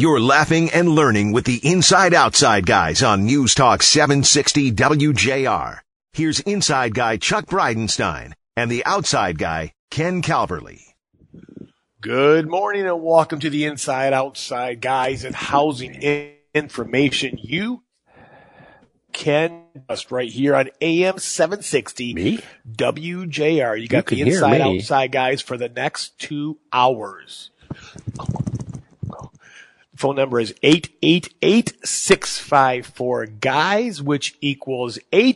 You're laughing and learning with the Inside Outside guys on News Talk 760 WJR. Here's Inside Guy Chuck Bridenstine and the Outside Guy Ken Calverley. Good morning and welcome to the Inside Outside guys and housing information. You can just right here on AM 760 Me? WJR. You got the Inside Outside guys for the next 2 hours. Phone number is 888-654-GUYS, which equals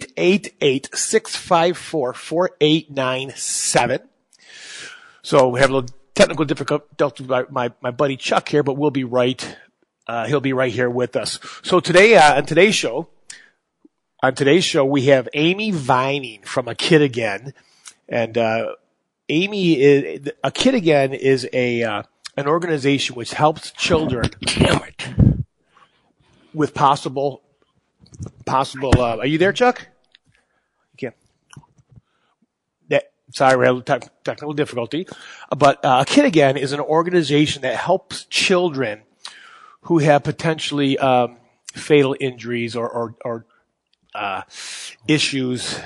888-654-4897. So we have a little technical difficulty with my buddy Chuck here, but we'll be right. He'll be right here with us. So today, on today's show, we have Amy Vining from A Kid Again. And, Amy is, A Kid Again is an organization which helps children with possible, are you there, Chuck? Yeah. Sorry, we had technical difficulty. But A Kid Again is an organization that helps children who have potentially fatal injuries or issues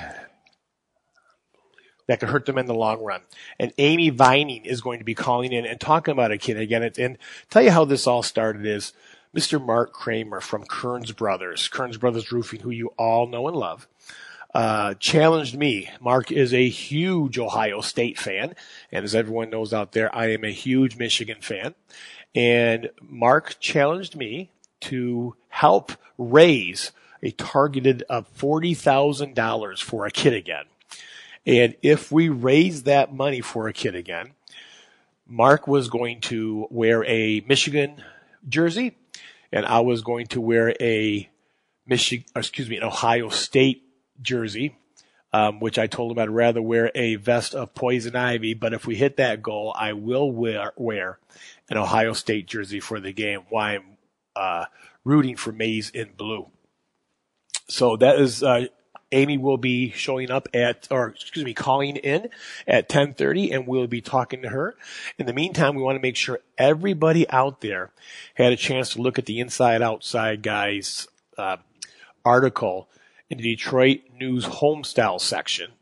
that could hurt them in the long run. And Amy Vining is going to be calling in and talking about A Kid Again. And tell you how this all started is Mr. Mark Kramer from Kearns Brothers Roofing, who you all know and love, challenged me. Mark is a huge Ohio State fan. And as everyone knows out there, I am a huge Michigan fan. And Mark challenged me to help raise a targeted of $40,000 for A Kid Again. And if we raise that money for A Kid Again, Mark was going to wear a Michigan jersey, and I was going to wear an Ohio State jersey, which I told him I'd rather wear a vest of Poison Ivy. But if we hit that goal, I will wear an Ohio State jersey for the game while I'm rooting for Maize in Blue. So that is Amy will be calling in at 10:30, and we'll be talking to her. In the meantime, we want to make sure everybody out there had a chance to look at the Inside Outside guys article in the Detroit News Homestyle section.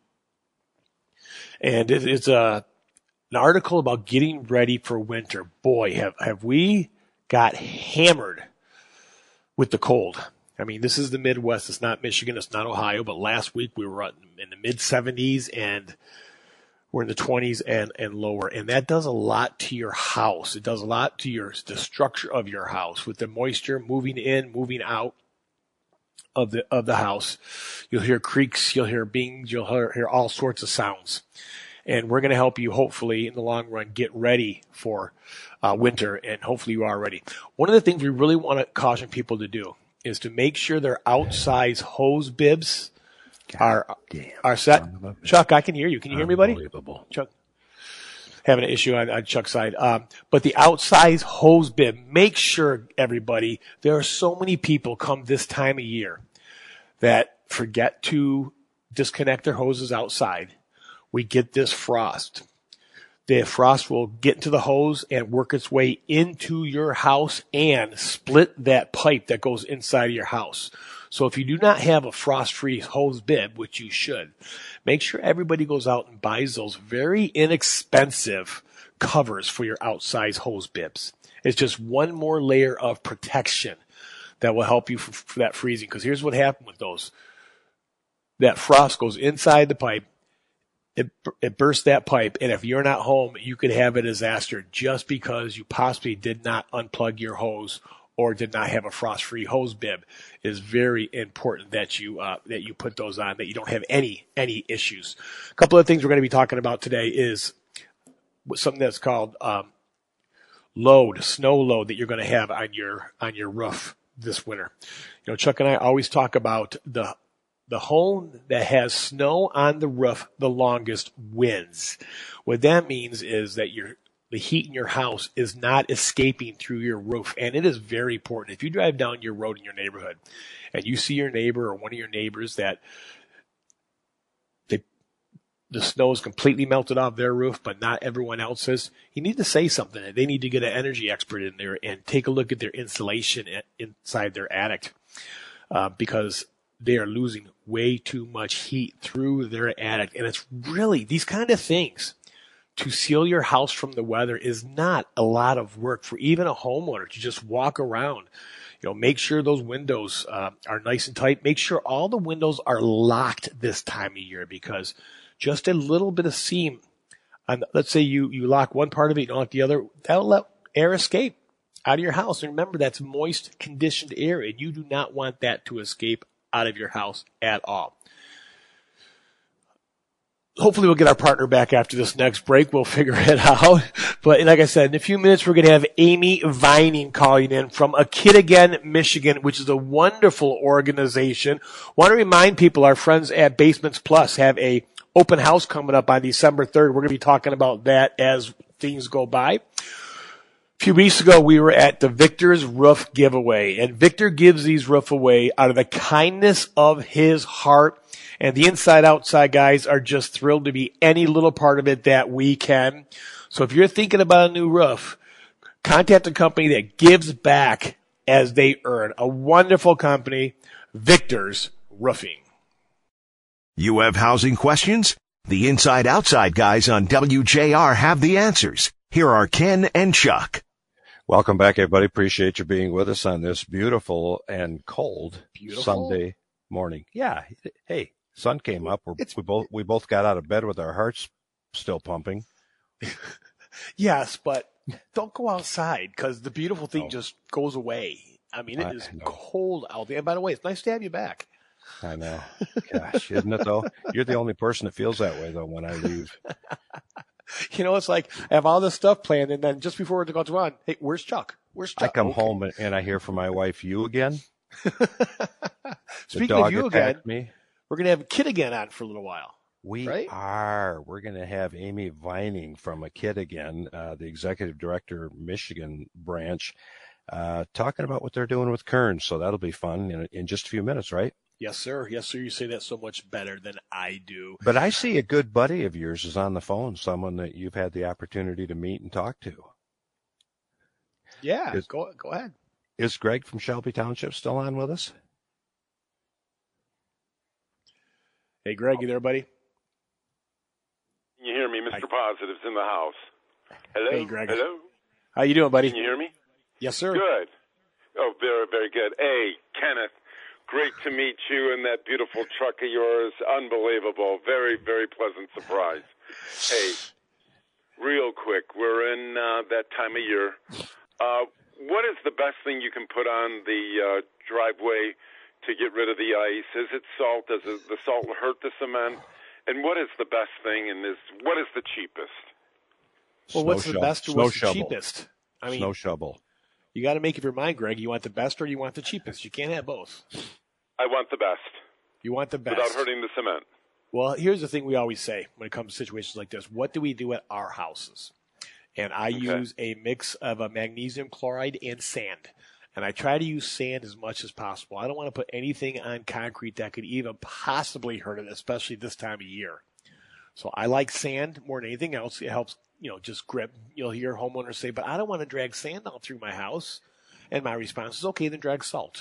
And it's an article about getting ready for winter. Boy, have we got hammered with the cold. I mean, this is the Midwest. It's not Michigan. It's not Ohio. But last week we were in the mid-70s and we're in the 20s and lower. And that does a lot to your house. It does a lot to the structure of your house with the moisture moving in, moving out of the house. You'll hear creaks. You'll hear bings. You'll hear all sorts of sounds. And we're going to help you, hopefully, in the long run, get ready for winter. And hopefully you are ready. One of the things we really want to caution people to do is to make sure their outsize hose bibs are set. Chuck, I can hear you. Can you hear me, buddy? Chuck, having an issue on Chuck's side. But the outsize hose bib, make sure, everybody, there are so many people come this time of year that forget to disconnect their hoses outside. We get this frost. The frost will get into the hose and work its way into your house and split that pipe that goes inside of your house. So if you do not have a frost-free hose bib, which you should, make sure everybody goes out and buys those very inexpensive covers for your outside hose bibs. It's just one more layer of protection that will help you for that freezing. Because here's what happened with those. That frost goes inside the pipe. It bursts that pipe, and if you're not home, you could have a disaster just because you possibly did not unplug your hose or did not have a frost-free hose bib. It is very important that you put those on, that you don't have any issues. A couple of things we're going to be talking about today is something that's called snow load that you're going to have on your roof this winter. You know, Chuck and I always talk about the home that has snow on the roof the longest wins. What that means is that the heat in your house is not escaping through your roof. And it is very important. If you drive down your road in your neighborhood and you see your neighbor or one of your neighbors that the snow is completely melted off their roof, but not everyone else's, you need to say something. They need to get an energy expert in there and take a look at their insulation inside their attic, because they are losing way too much heat through their attic. And it's really these kind of things. To seal your house from the weather is not a lot of work for even a homeowner to just walk around. Make sure those windows are nice and tight. Make sure all the windows are locked this time of year, because just a little bit of seam, let's say you lock one part of it, you don't lock the other, that'll let air escape out of your house. And remember, that's moist, conditioned air, and you do not want that to escape out of your house at all. Hopefully we'll get our partner back after this next break. We'll figure it out. But like I said, in a few minutes, we're going to have Amy Vining calling in from Akitagan, Michigan, which is a wonderful organization. Want to remind people, our friends at Basements Plus have a open house coming up on December 3rd. We're going to be talking about that as things go by. A few weeks ago, we were at the Victor's Roof giveaway, and Victor gives these roof away out of the kindness of his heart. And the Inside Outside guys are just thrilled to be any little part of it that we can. So if you're thinking about a new roof, contact a company that gives back as they earn. A wonderful company, Victor's Roofing. You have housing questions? The Inside Outside guys on WJR have the answers. Here are Ken and Chuck. Welcome back, everybody. Appreciate you being with us on this beautiful and cold Sunday morning. Yeah. Hey. Sun came up. We both got out of bed with our hearts still pumping. Yes, but don't go outside, because the beautiful thing just goes away. I mean, it is cold out there. And by the way, it's nice to have you back. I know. Gosh, isn't it though? You're the only person that feels that way though when I leave. It's like I have all this stuff planned, and then just before it goes on, hey, where's Chuck? Where's Chuck? I come home and I hear from my wife, "You again?" Speaking of you again, we're going to have Akitagan on for a little while. We are. We're going to have Amy Vining from Akitagan, the executive director, Michigan branch, talking about what they're doing with Kearns. So that'll be fun in just a few minutes, right? Yes, sir. Yes, sir. You say that so much better than I do. But I see a good buddy of yours is on the phone, someone that you've had the opportunity to meet and talk to. Yeah, go ahead. Is Greg from Shelby Township still on with us? Hey, Greg, you there, buddy? Can you hear me? Mr. Positive's in the house. Hello? Hey, Greg. Hello? How you doing, buddy? Can you hear me? Yes, sir. Good. Oh, very, very good. Hey, Kenneth, great to meet you in that beautiful truck of yours. Unbelievable. Very, very pleasant surprise. Hey, real quick, we're in that time of year. What is the best thing you can put on the driveway to get rid of the ice? Is it salt? Does the salt hurt the cement? And what is the best thing, and what is the cheapest? Well, what's the best or what's the cheapest? I mean, snow shovel. You got to make up your mind, Greg. You want the best or you want the cheapest? You can't have both. I want the best. You want the best. Without hurting the cement. Well, here's the thing we always say when it comes to situations like this. What do we do at our houses? And I use a mix of a magnesium chloride and sand. And I try to use sand as much as possible. I don't want to put anything on concrete that could even possibly hurt it, especially this time of year. So I like sand more than anything else. It helps, just grip. You'll hear homeowners say, but I don't want to drag sand all through my house. And my response is, okay, then drag salt.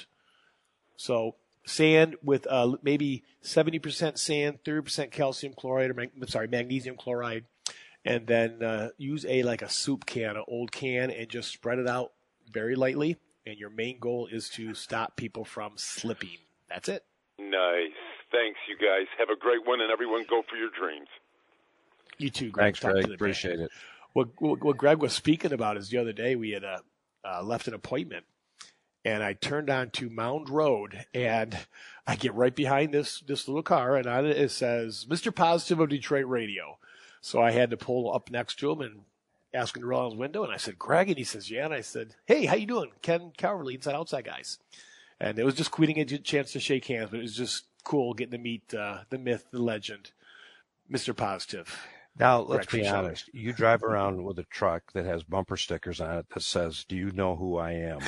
So sand with maybe 70% sand, 30% calcium chloride, magnesium chloride. And then use a soup can, an old can, and just spread it out very lightly. And your main goal is to stop people from slipping. That's it. Nice. Thanks, you guys. Have a great one, and everyone go for your dreams. You too, Greg. Thanks, Greg. Appreciate it. What Greg was speaking about is the other day we had left an appointment, and I turned onto Mound Road, and I get right behind this little car, and on it says, Mr. Positive of Detroit Radio. So I had to pull up next to him and ask him to roll out his window, and I said, Greg, and he says, yeah, and I said, hey, how you doing? Ken Calverley, Inside Outside guys. And it was just quitting a chance to shake hands, but it was just cool getting to meet the myth, the legend, Mr. Positive. Now, let's be honest. You drive around with a truck that has bumper stickers on it that says, do you know who I am?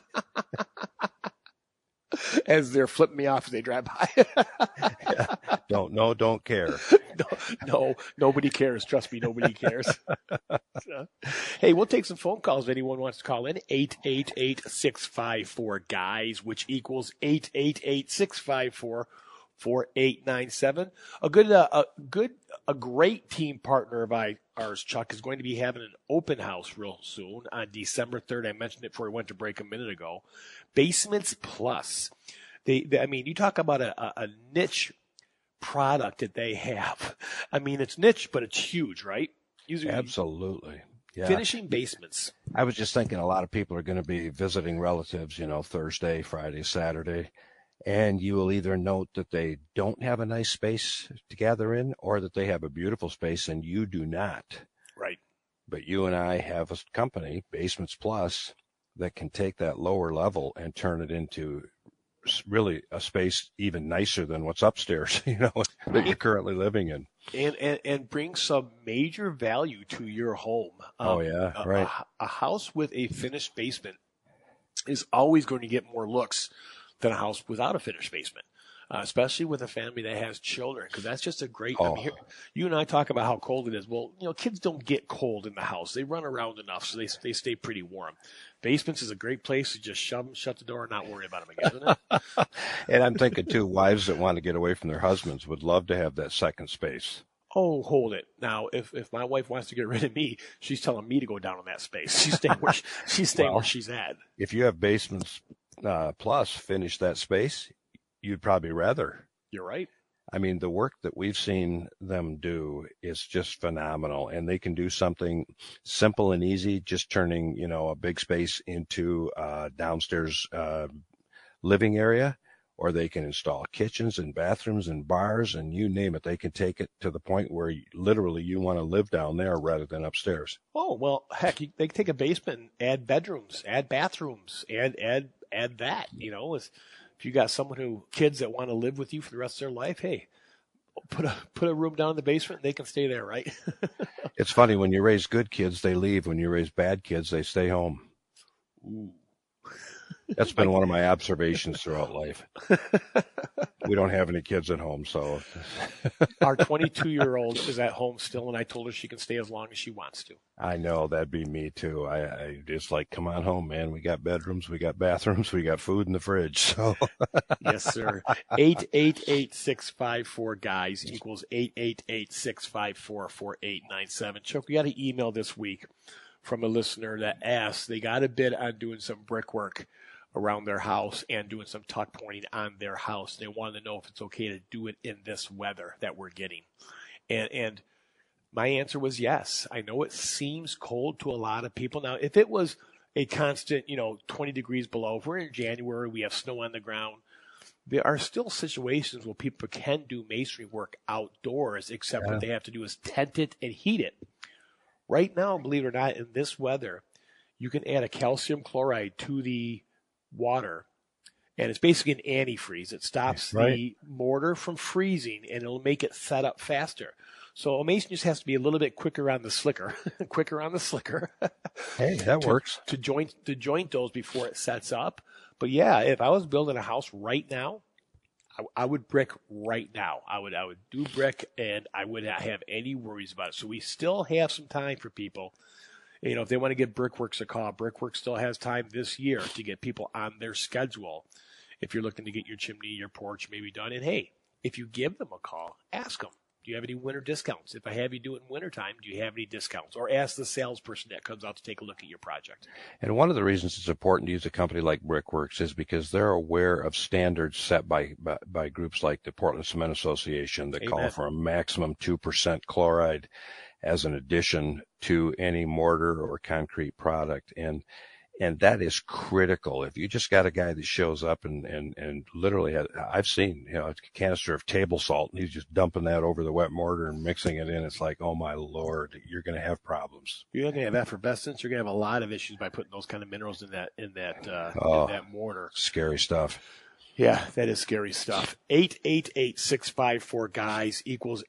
As they're flipping me off as they drive by. Yeah. Don't care. No, nobody cares. Trust me, nobody cares. Hey, we'll take some phone calls if anyone wants to call in. 888-654-GUYS, which equals 888-654-4897. A great team partner of ours, Chuck, is going to be having an open house real soon on December 3rd. I mentioned it before we went to break a minute ago. Basements Plus. You talk about a niche product that they have. I mean, it's niche, but it's huge, right? Absolutely. Yeah. Finishing basements. I was just thinking a lot of people are going to be visiting relatives, Thursday, Friday, Saturday, and you will either note that they don't have a nice space to gather in or that they have a beautiful space and you do not. Right. But you and I have a company, Basements Plus, that can take that lower level and turn it into really a space even nicer than what's upstairs, that you're currently living in. And bring some major value to your home. Right. A house with a finished basement is always going to get more looks than a house without a finished basement. Especially with a family that has children, because that's just a great. You and I talk about how cold it is. Well, kids don't get cold in the house; they run around enough, so they stay pretty warm. Basements is a great place to just shove them, shut the door, and not worry about them again, isn't it? And I'm thinking too, wives that want to get away from their husbands would love to have that second space. Oh, hold it. Now, if my wife wants to get rid of me, she's telling me to go down in that space. She's staying where where she's at. If you have Basements Plus finish that space, you'd probably rather. You're right. I mean, the work that we've seen them do is just phenomenal, and they can do something simple and easy, just turning, a big space into a downstairs living area, or they can install kitchens and bathrooms and bars and you name it. They can take it to the point where literally you want to live down there rather than upstairs. Oh, well, heck, they can take a basement and add bedrooms, add bathrooms, add that, If you got kids that want to live with you for the rest of their life, hey, put a room down in the basement and they can stay there, right? It's funny, when you raise good kids, they leave. When you raise bad kids, they stay home. Ooh. That's been one of my observations throughout life. We don't have any kids at home, so. Our 22-year-old is at home still, and I told her she can stay as long as she wants to. I know, that'd be me too. I just come on home, man. We got bedrooms, we got bathrooms, we got food in the fridge. So. Yes, sir. 888-654-GUYS equals 888-654-4897. Chuck, we got an email this week from a listener that asked, they got a bid on doing some brickwork around their house and doing some tuck pointing on their house. They wanted to know if it's okay to do it in this weather that we're getting. And my answer was yes. I know it seems cold to a lot of people. Now, if it was a constant, 20 degrees below, if we're in January, we have snow on the ground, there are still situations where people can do masonry work outdoors, except what they have to do is tent it and heat it. Right now, believe it or not, in this weather, you can add a calcium chloride to the water, and it's basically an antifreeze. It stops the mortar from freezing, and it'll make it set up faster. So a mason just has to be a little bit quicker on the slicker, Hey, that works. To joint those before it sets up. But yeah, if I was building a house right now, I would brick right now. I would do brick, and I would not have any worries about it. So we still have some time for people. If they want to give Brickworks a call, Brickworks still has time this year to get people on their schedule. If you're looking to get your chimney, your porch maybe done. And hey, if you give them a call, ask them, do you have any winter discounts? If I have you do it in wintertime, do you have any discounts? Or ask the salesperson that comes out to take a look at your project. And one of the reasons it's important to use a company like Brickworks is because they're aware of standards set by groups like the Portland Cement Association that call for a maximum 2% chloride as an addition to any mortar or concrete product. And that is critical. If you just got a guy that shows up and literally, I've seen, a canister of table salt, and he's just dumping that over the wet mortar and mixing it in. It's like, oh my Lord, you're going to have problems. You're going to have effervescence. You're going to have a lot of issues by putting those kind of minerals in that mortar. Scary stuff. Yeah, that is scary stuff. 888-654-GUYS equals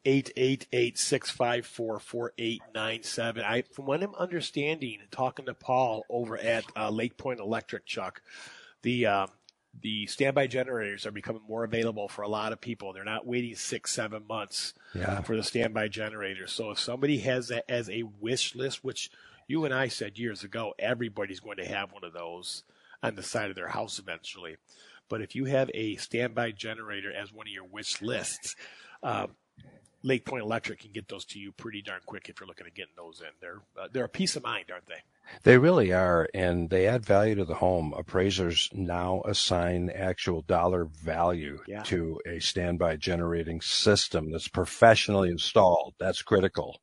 888-654-4897. From what I'm understanding, talking to Paul over at Lake Point Electric, Chuck, the the standby generators are becoming more available for a lot of people. They're not waiting 6-7 months for the standby generators. So if somebody has that as a wish list, which you and I said years ago, everybody's going to have one of those on the side of their house eventually. But if you have a standby generator as one of your wish lists, Lake Point Electric can get those to you pretty darn quick if you're looking at getting those in. They're a peace of mind, aren't they? They really are, and they add value to the home. Appraisers now assign actual dollar value to a standby generating system that's professionally installed. That's critical.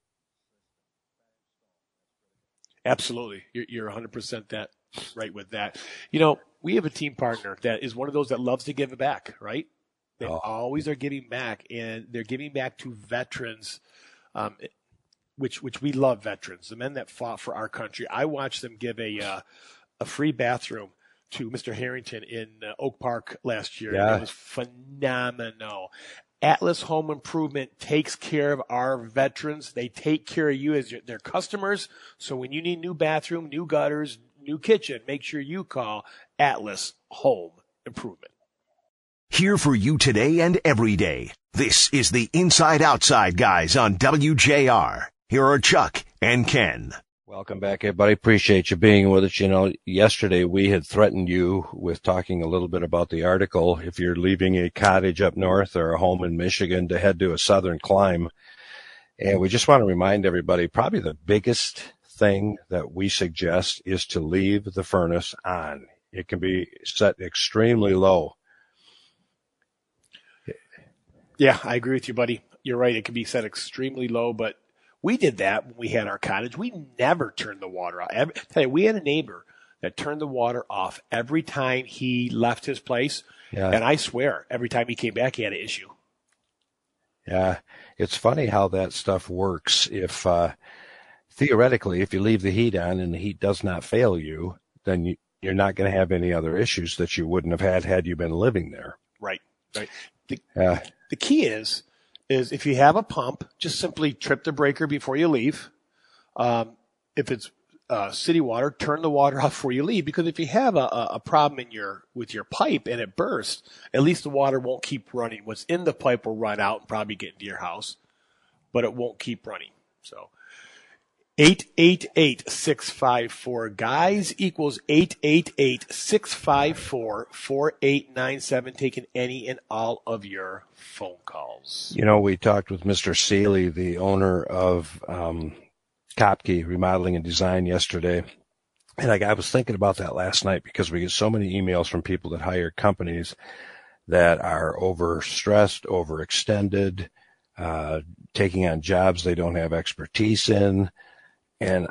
Absolutely. You're 100% right with that. We have a team partner that is one of those that loves to give it back, right? They always are giving back, and they're giving back to veterans, which we love veterans, the men that fought for our country. I watched them give a free bathroom to Mr. Harrington in Oak Park last year. Yeah. It was phenomenal. Atlas Home Improvement takes care of our veterans. They take care of you as their customers. So when you need new bathroom, new gutters, new kitchen, make sure you call Atlas Home Improvement. Here for you today and every day. This is the Inside Outside guys on WJR. Here are Chuck and Ken. Welcome back, everybody. Appreciate you being with us. Yesterday we had threatened you with talking a little bit about the article. If you're leaving a cottage up north or a home in Michigan to head to a southern climb. And we just want to remind everybody, probably the biggest thing that we suggest is to leave the furnace on. It can be set extremely low. Yeah, I agree with you, buddy. You're right. It can be set extremely low, but we did that when we had our cottage. We never turned the water off. We had a neighbor that turned the water off every time he left his place. Yeah. And I swear, every time he came back, he had an issue. Yeah. It's funny how that stuff works. If, theoretically, if you leave the heat on and the heat does not fail you, then you're not going to have any other issues that you wouldn't have had you been living there. Right. The key is if you have a pump, just simply trip the breaker before you leave. If it's city water, turn the water off before you leave, because if you have a problem with your pipe and it bursts, at least the water won't keep running. What's in the pipe will run out and probably get into your house, but it won't keep running. So 888-654 guys equals 888-654-4897, taking any and all of your phone calls. We talked with Mr. Seeley, the owner of Kopke Remodeling and Design, yesterday. And I was thinking about that last night because we get so many emails from people that hire companies that are overstressed, overextended, taking on jobs they don't have expertise in. And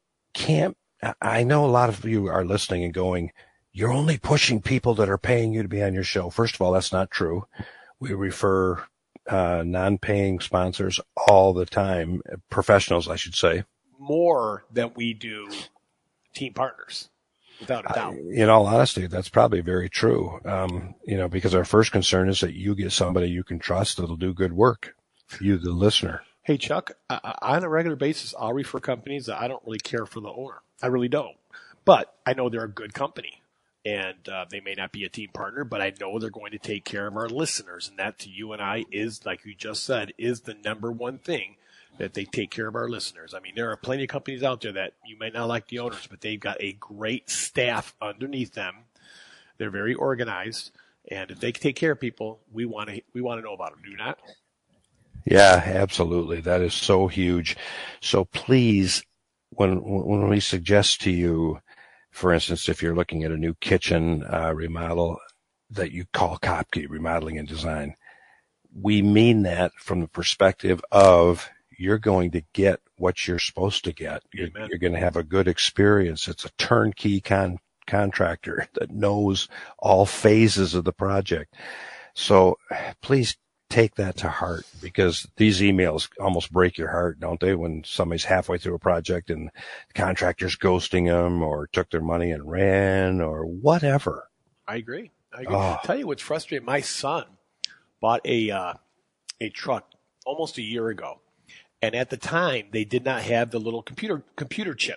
I know a lot of you are listening and going, you're only pushing people that are paying you to be on your show. First of all, that's not true. We refer non-paying sponsors all the time, professionals, I should say. More than we do team partners, without a doubt. In all honesty, that's probably very true. Because our first concern is that you get somebody you can trust that'll do good work. You, the listener. Hey, Chuck, on a regular basis, I'll refer companies that I don't really care for the owner. I really don't. But I know they're a good company, and they may not be a team partner, but I know they're going to take care of our listeners. And that, to you and I, is, like you just said, is the number one thing, that they take care of our listeners. I mean, there are plenty of companies out there that you may not like the owners, but they've got a great staff underneath them. They're very organized. And if they take care of people, we want to know about them. Do you not? Yeah, absolutely. That is so huge. So please, when we suggest to you, for instance, if you're looking at a new kitchen remodel, that you call Kopke Remodeling and Design, we mean that from the perspective of you're going to get what you're supposed to get. You're going to have a good experience. It's a turnkey contractor that knows all phases of the project. So please take that to heart, because these emails almost break your heart, don't they? When somebody's halfway through a project and the contractor's ghosting them or took their money and ran or whatever. I agree. I'll tell you what's frustrating. My son bought a truck almost a year ago. And at the time, they did not have the little computer chips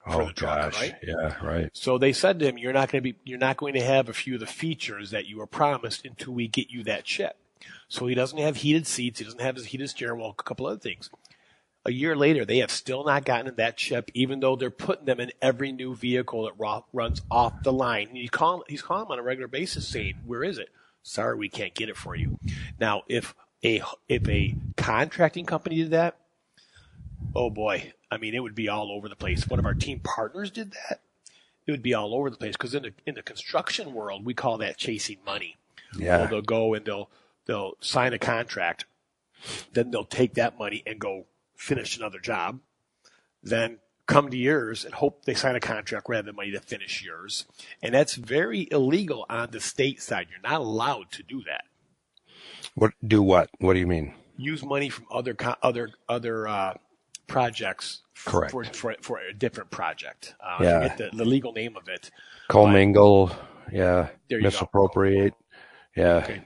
Oh the truck, gosh. right? Yeah, right. So they said to him, you're not going to have a few of the features that you were promised until we get you that chip. So he doesn't have heated seats. He doesn't have his heated steering wheel, a couple other things. A year later, they have still not gotten that chip, even though they're putting them in every new vehicle that runs off the line. And he's calling them on a regular basis saying, where is it? Sorry, we can't get it for you. Now, if a contracting company did that, oh boy, I mean, it would be all over the place. One of our team partners did that. It would be all over the place because in the construction world, we call that chasing money. Yeah. So they'll go and they'll sign a contract, then they'll take that money and go finish another job, then come to yours and hope they sign a contract rather than money to finish yours. And that's very illegal on the state side. You're not allowed to do that. What do you mean? Use money from other projects. Correct. For a different project. Yeah. I forget the legal name of it. Commingle. Yeah. There you Misappropriate. Go. Yeah. Okay.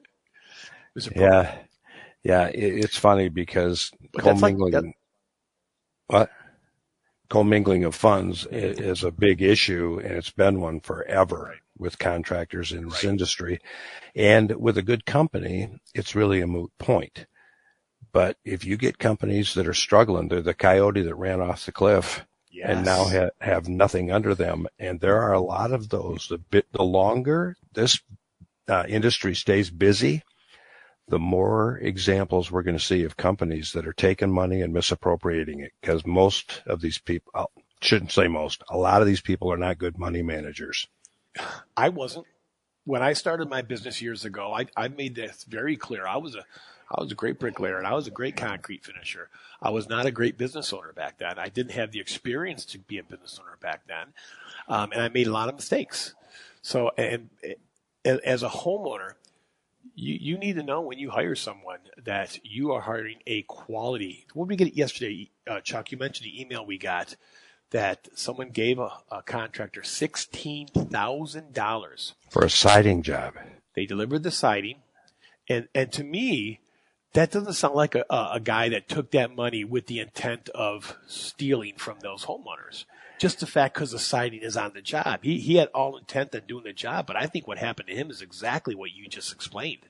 Yeah. Yeah. It's funny because commingling. What? Commingling of funds is a big issue, and it's been one forever with contractors in this industry. And with a good company, it's really a moot point. But if you get companies that are struggling, they're the coyote that ran off the cliff and now have nothing under them. And there are a lot of those. The longer this industry stays busy, the more examples we're going to see of companies that are taking money and misappropriating it, because most of these people, shouldn't say most, a lot of these people are not good money managers. I wasn't. When I started my business years ago, I made this very clear. I was a great bricklayer and I was a great concrete finisher. I was not a great business owner back then. I didn't have the experience to be a business owner back then. And I made a lot of mistakes. So, and as a homeowner, you need to know when you hire someone that you are hiring a quality. What did we get yesterday, Chuck? You mentioned the email we got that someone gave a contractor $16,000 for a siding job. They delivered the siding, and to me, that doesn't sound like a guy that took that money with the intent of stealing from those homeowners. Just the fact because the siding is on the job. He had all intent on doing the job, but I think what happened to him is exactly what you just explained.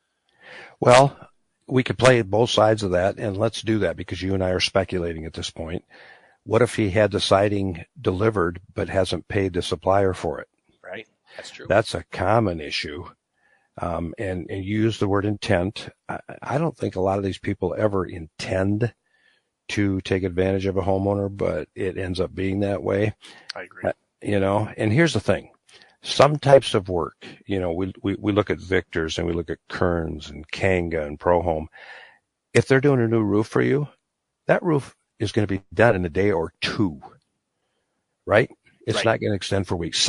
Well, we could play both sides of that, and let's do that because you and I are speculating at this point. What if he had the siding delivered but hasn't paid the supplier for it? Right. That's true. That's a common issue. And you use the word intent. I don't think a lot of these people ever intend to take advantage of a homeowner, but it ends up being that way. I agree. And here's the thing. Some types of work, we look at Victor's and we look at Kearns and Kanga and ProHome. If they're doing a new roof for you, that roof is going to be done in a day or two, right? It's not going to extend for weeks.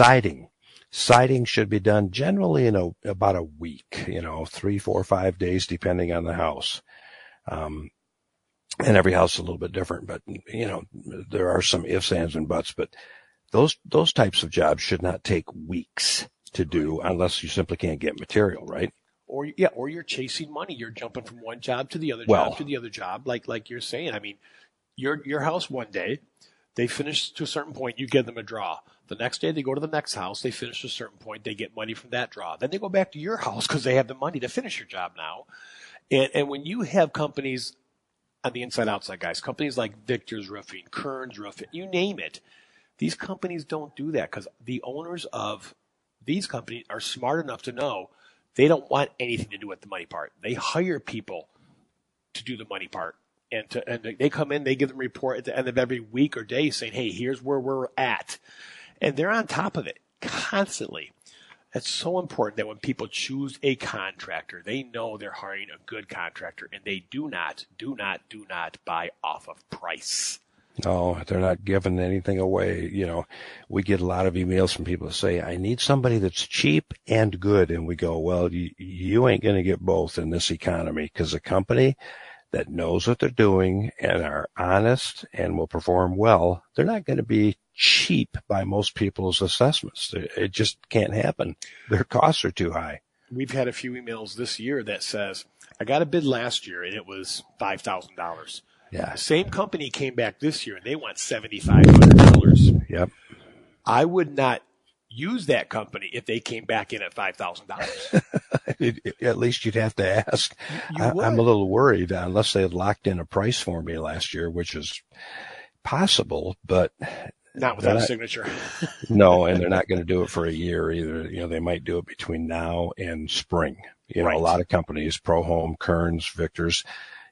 Siding should be done generally in about a week, 3, 4, 5 days, depending on the house. And every house is a little bit different, but there are some ifs, ands, and buts, but those types of jobs should not take weeks to do unless you simply can't get material, right? Or you're chasing money. You're jumping from one job to the other job to the other job, like you're saying. I mean, your house one day, they finish to a certain point, you give them a draw. The next day they go to the next house, they finish to a certain point, they get money from that draw. Then they go back to your house because they have the money to finish your job now. And when you have companies on the inside outside guys, companies like Victor's Roofing, Kearns Roofing, you name it, these companies don't do that because the owners of these companies are smart enough to know they don't want anything to do with the money part. They hire people to do the money part. And they come in, they give them a report at the end of every week or day saying, hey, here's where we're at. And they're on top of it constantly. It's so important that when people choose a contractor, they know they're hiring a good contractor and they do not buy off of price. No, they're not giving anything away. We get a lot of emails from people that say, I need somebody that's cheap and good. And we go, well, you ain't going to get both in this economy because a company that knows what they're doing and are honest and will perform well, they're not going to be cheap by most people's assessments. It just can't happen. Their costs are too high. We've had a few emails this year that says, I got a bid last year and it was $5,000. Yeah. The same company came back this year and they want $7,500. Yep. I would not use that company if they came back in at $5,000. At least you'd have to ask. I'm a little worried unless they had locked in a price for me last year, which is possible, but not without a signature. No, and they're not going to do it for a year either. They might do it between now and spring. Right. A lot of companies, ProHome, Kearns, Victor's,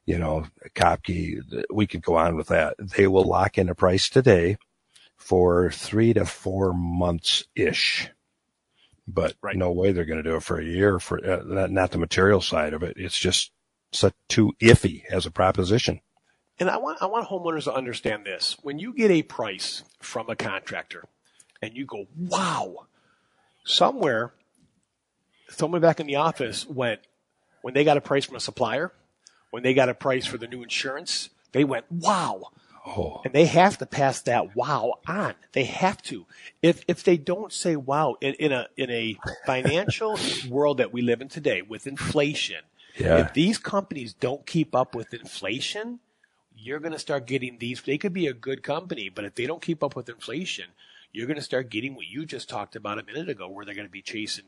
Kopke, we could go on with that. They will lock in a price today for 3 to 4 months-ish. But no way they're going to do it for a year, for not the material side of it. It's just too iffy as a proposition. And I want homeowners to understand this. When you get a price from a contractor and you go, wow, someone back in the office when they got a price from a supplier, when they got a price for the new insurance, they went, wow. Oh. And they have to pass that wow on. They have to. If they don't say wow in a financial world that we live in today with inflation, if these companies don't keep up with inflation, you're going to start getting these. They could be a good company, but if they don't keep up with inflation, you're going to start getting what you just talked about a minute ago, where they're going to be chasing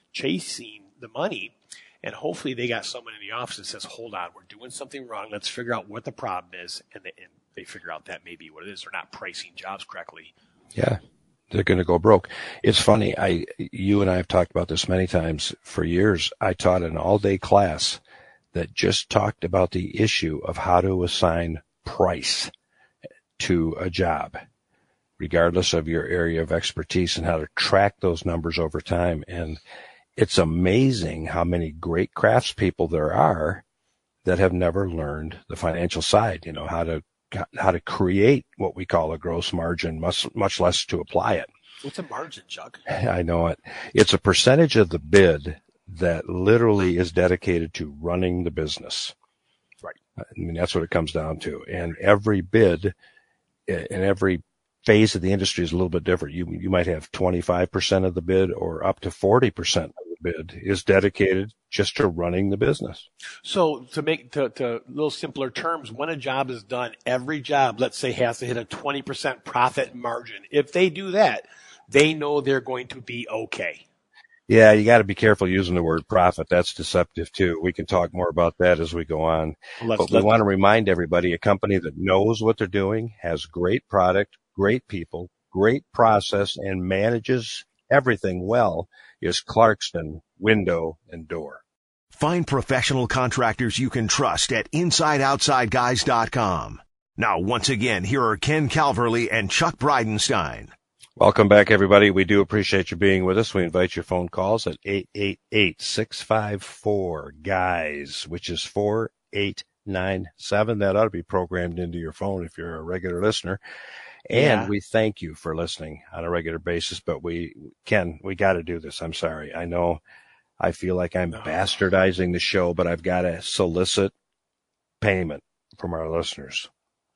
the money. And hopefully they got someone in the office that says, hold on, we're doing something wrong. Let's figure out what the problem is. And they figure out that may be what it is. They're not pricing jobs correctly. Yeah. They're going to go broke. It's funny. You and I have talked about this many times. For years, I taught an all-day class that just talked about the issue of how to assign price to a job, regardless of your area of expertise, and how to track those numbers over time. And it's amazing how many great craftspeople there are that have never learned the financial side, how to create what we call a gross margin, much less to apply it. What's a margin, Chuck? I know it. It's a percentage of the bid that literally is dedicated to running the business. Right. I mean, that's what it comes down to. And every bid in every phase of the industry is a little bit different. You might have 25% of the bid or up to 40% of the bid is dedicated just to running the business. So to make to a little simpler terms, when a job is done, every job, let's say, has to hit a 20% profit margin. If they do that, they know they're going to be okay. Yeah, you got to be careful using the word profit. That's deceptive too. We can talk more about that as we go on. But we want to remind everybody, a company that knows what they're doing, has great product, great people, great process, and manages everything well is Clarkston Window and Door. Find professional contractors you can trust at InsideOutsideGuys.com. Now, once again, here are Ken Calverley and Chuck Bridenstine. Welcome back, everybody. We do appreciate you being with us. We invite your phone calls at 888-654-GUYS, which is 4897. That ought to be programmed into your phone if you're a regular listener. And we thank you for listening on a regular basis. But we got to do this. I'm sorry. I know I feel like I'm bastardizing the show, but I've got to solicit payment from our listeners.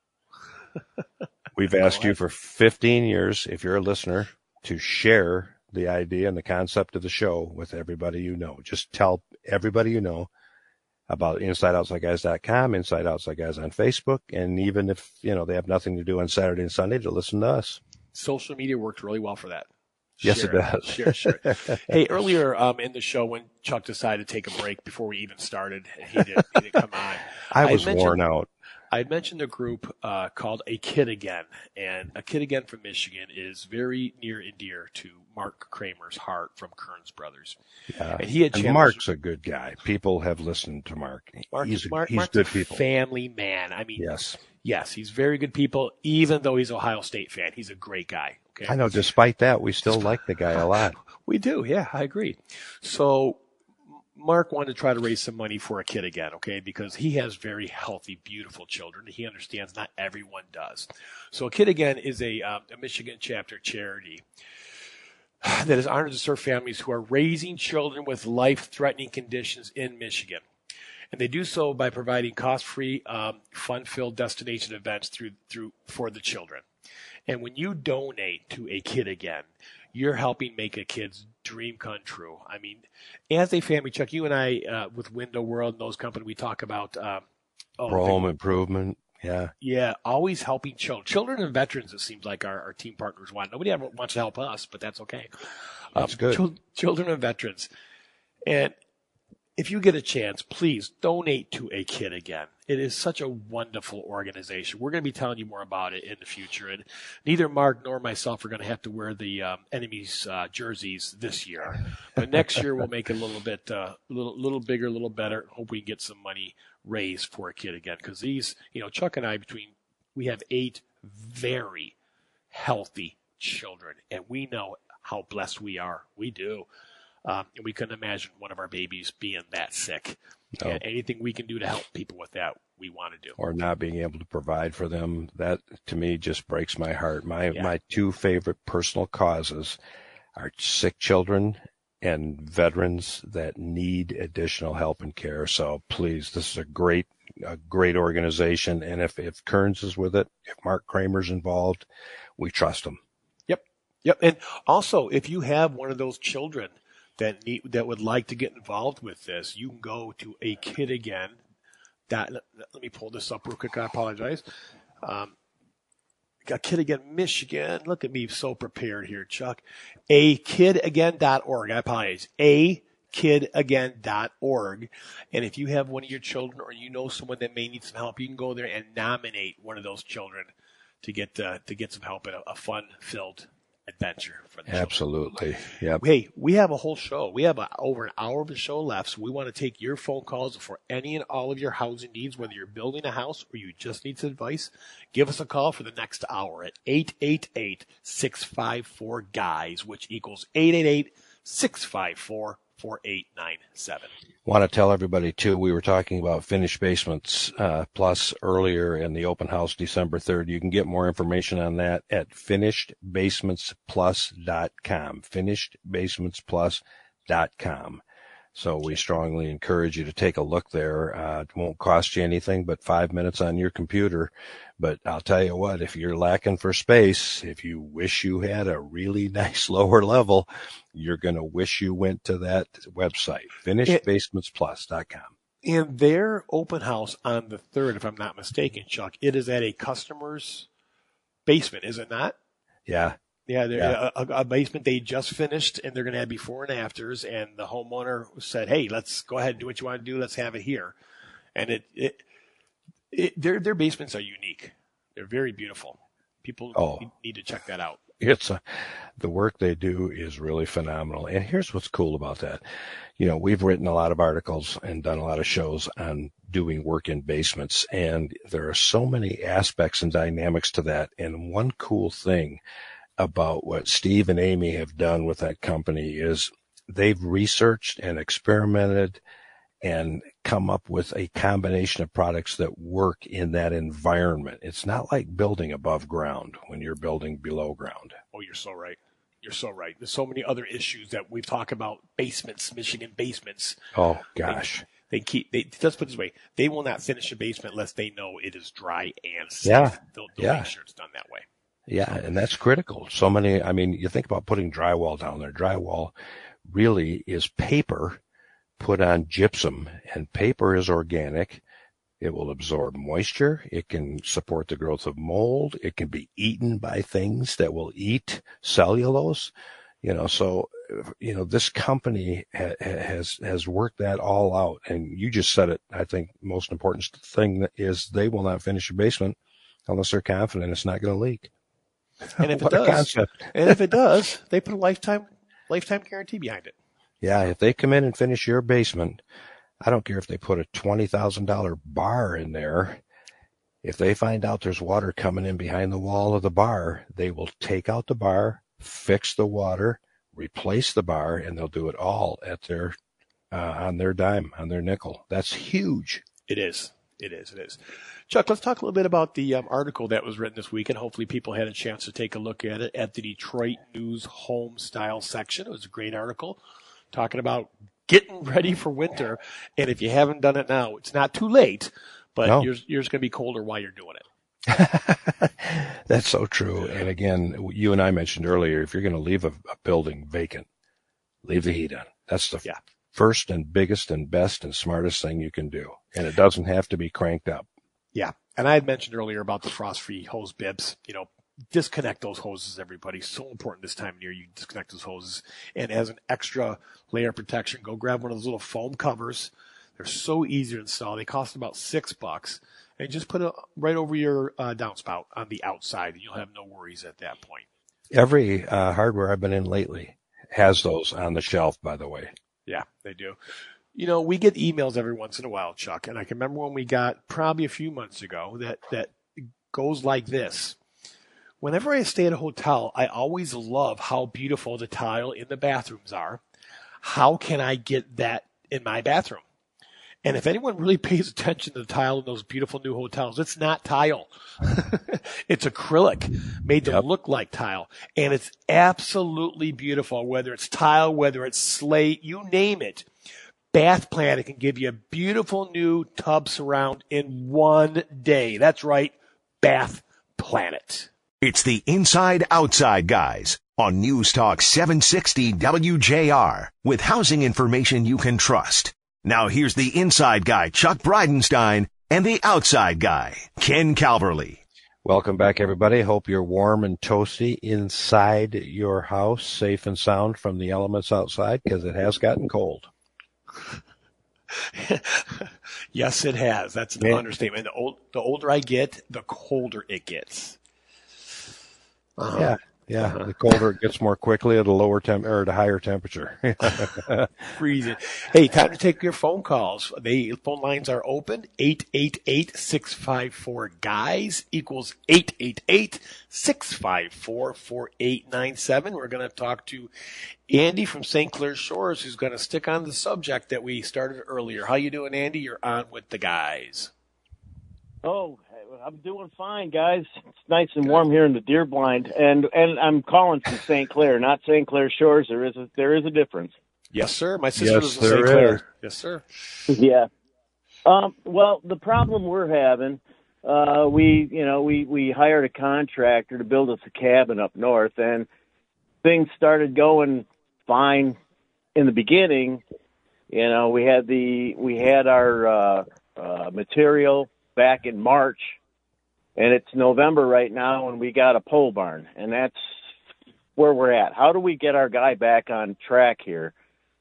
We've asked you for 15 years, if you're a listener, to share the idea and the concept of the show with everybody you know. Just tell everybody you know about InsideOutsideGuys.com, Inside Outside Guys on Facebook, and even if, they have nothing to do on Saturday and Sunday, to listen to us. Social media works really well for that. Yes, it does. Sure. Hey, earlier in the show when Chuck decided to take a break before we even started, he didn't come on. I was worn out. I mentioned a group called A Kid Again, and A Kid Again from Michigan is very near and dear to Mark Kramer's heart from Kearns Brothers. Yeah. And Mark's a good guy. People have listened to Mark. He's Mark's good people. Family man. I mean, yes, he's very good people. Even though he's an Ohio State fan, he's a great guy. Okay? I know. Despite that, we still like the guy a lot. We do. Yeah, I agree. So Mark wanted to try to raise some money for A Kid Again, okay, because he has very healthy, beautiful children. He understands not everyone does. So A Kid Again is a Michigan chapter charity that is honored to serve families who are raising children with life-threatening conditions in Michigan. And they do so by providing cost-free, fun-filled destination events for the children. And when you donate to A Kid Again, you're helping make a kid's dream come true. I mean, as a family, Chuck, you and I, with Window World and those companies, we talk about home improvement, Yeah, always helping children. Children and veterans, it seems like our team partners want. Nobody ever wants to help us, but that's okay. That's good. Children and veterans. And if you get a chance, please donate to A Kid Again. It is such a wonderful organization. We're going to be telling you more about it in the future. And neither Mark nor myself are going to have to wear the enemy's jerseys this year. But next year we'll make it a little bit, little bigger, a little better. Hope we can get some money raised for A Kid Again. Because these, Chuck and I, we have 8 very healthy children. And we know how blessed we are. We do. And we couldn't imagine one of our babies being that sick. No. And anything we can do to help people with that, we want to do. Or not being able to provide for them, that to me just breaks my heart. My 2 favorite personal causes are sick children and veterans that need additional help and care. So please, this is a great organization. And if Kearns is with it, if Mark Kramer's involved, we trust them. Yep. And also, if you have one of those children that would like to get involved with this, you can go to A Kid Again. Let me pull this up real quick. I apologize. A Kid Again, Michigan. Look at me, so prepared here, Chuck. AKidAgain.org. I apologize. AKidAgain.org. And if you have one of your children or you know someone that may need some help, you can go there and nominate one of those children to get some help in a fun-filled adventure for the children. Absolutely. Yep. Hey, we have a whole show. We have over an hour of the show left, so we want to take your phone calls for any and all of your housing needs, whether you're building a house or you just need some advice. Give us a call for the next hour at 888-654-GUYS, which equals 888-654-4897. Want to tell everybody too, we were talking about Finished Basements Plus earlier in the open house December 3rd. You can get more information on that at finishedbasementsplus.com. finishedbasementsplus.com. So we strongly encourage you to take a look there. It won't cost you anything but 5 minutes on your computer. But I'll tell you what, if you're lacking for space, if you wish you had a really nice lower level, you're going to wish you went to that website, finishedbasementsplus.com. And their open house on the 3rd, if I'm not mistaken, Chuck, it is at a customer's basement, is it not? Yeah. Yeah, a basement they just finished, and they're going to have before and afters. And the homeowner said, "Hey, let's go ahead and do what you want to do. Let's have it here." And their basements are unique. They're very beautiful. People need to check that out. The work they do is really phenomenal. And here's what's cool about that. We've written a lot of articles and done a lot of shows on doing work in basements, and there are so many aspects and dynamics to that. And one cool thing about what Steve and Amy have done with that company is they've researched and experimented and come up with a combination of products that work in that environment. It's not like building above ground when you're building below ground. Oh, you're so right. You're so right. There's so many other issues that we've talked about. Basements, Michigan basements. Oh, gosh. Let's put it this way. They will not finish a basement unless they know it is dry and safe. Yeah. They'll make sure it's done that way. Yeah, and that's critical. You think about putting drywall down there. Drywall really is paper put on gypsum, and paper is organic. It will absorb moisture. It can support the growth of mold. It can be eaten by things that will eat cellulose. This company has worked that all out. And you just said it. I think most important thing is they will not finish a basement unless they're confident it's not going to leak. And if it does, they put a lifetime guarantee behind it. Yeah, if they come in and finish your basement, I don't care if they put a $20,000 bar in there. If they find out there's water coming in behind the wall of the bar, they will take out the bar, fix the water, replace the bar, and they'll do it all at their on their dime, on their nickel. That's huge. It is. Chuck, let's talk a little bit about the article that was written this week, and hopefully people had a chance to take a look at it at the Detroit News Home Style section. It was a great article talking about getting ready for winter. And if you haven't done it now, it's not too late, but yours going to be colder while you're doing it. That's so true. And again, you and I mentioned earlier, if you're going to leave a building vacant, leave the heat on. That's the first and biggest and best and smartest thing you can do. And it doesn't have to be cranked up. Yeah. And I had mentioned earlier about the frost-free hose bibs. Disconnect those hoses, everybody. So important this time of year. You disconnect those hoses. And as an extra layer of protection, go grab one of those little foam covers. They're so easy to install. They cost about $6. And just put it right over your downspout on the outside. And you'll have no worries at that point. Every hardware I've been in lately has those on the shelf, by the way. Yeah, they do. We get emails every once in a while, Chuck, and I can remember when we got probably a few months ago that goes like this. Whenever I stay at a hotel, I always love how beautiful the tile in the bathrooms are. How can I get that in my bathroom? And if anyone really pays attention to the tile in those beautiful new hotels, it's not tile. It's acrylic made to look like tile. And it's absolutely beautiful, whether it's tile, whether it's slate, you name it. Bath Planet can give you a beautiful new tub surround in one day. That's right, Bath Planet. It's the Inside Outside Guys on News Talk 760 WJR with housing information you can trust. Now here's the inside guy, Chuck Bridenstine, and the outside guy, Ken Calverley. Welcome back, everybody. Hope you're warm and toasty inside your house, safe and sound from the elements outside, because it has gotten cold. Yes, it has. That's an understatement. The older I get, the colder it gets. Yeah. The colder it gets more quickly at a lower or at a higher temperature. Freezing. Hey, time to take your phone calls. The phone lines are open. 888-654-GUYS equals 888-654-4897. We're going to talk to Andy from St. Clair Shores, who's going to stick on the subject that we started earlier. How you doing, Andy? You're on with the guys. Oh, I'm doing fine, guys. It's nice and warm here in the Deer Blind, and I'm calling from St. Clair, not St. Clair Shores. There is a difference. Yes, sir. My sister lives in St. Clair. Yes, sir. Yeah. Well, the problem we're having, we hired a contractor to build us a cabin up north, and things started going fine in the beginning. We had our material back in March, and it's November right now, and we got a pole barn, and that's where we're at. How do we get our guy back on track here?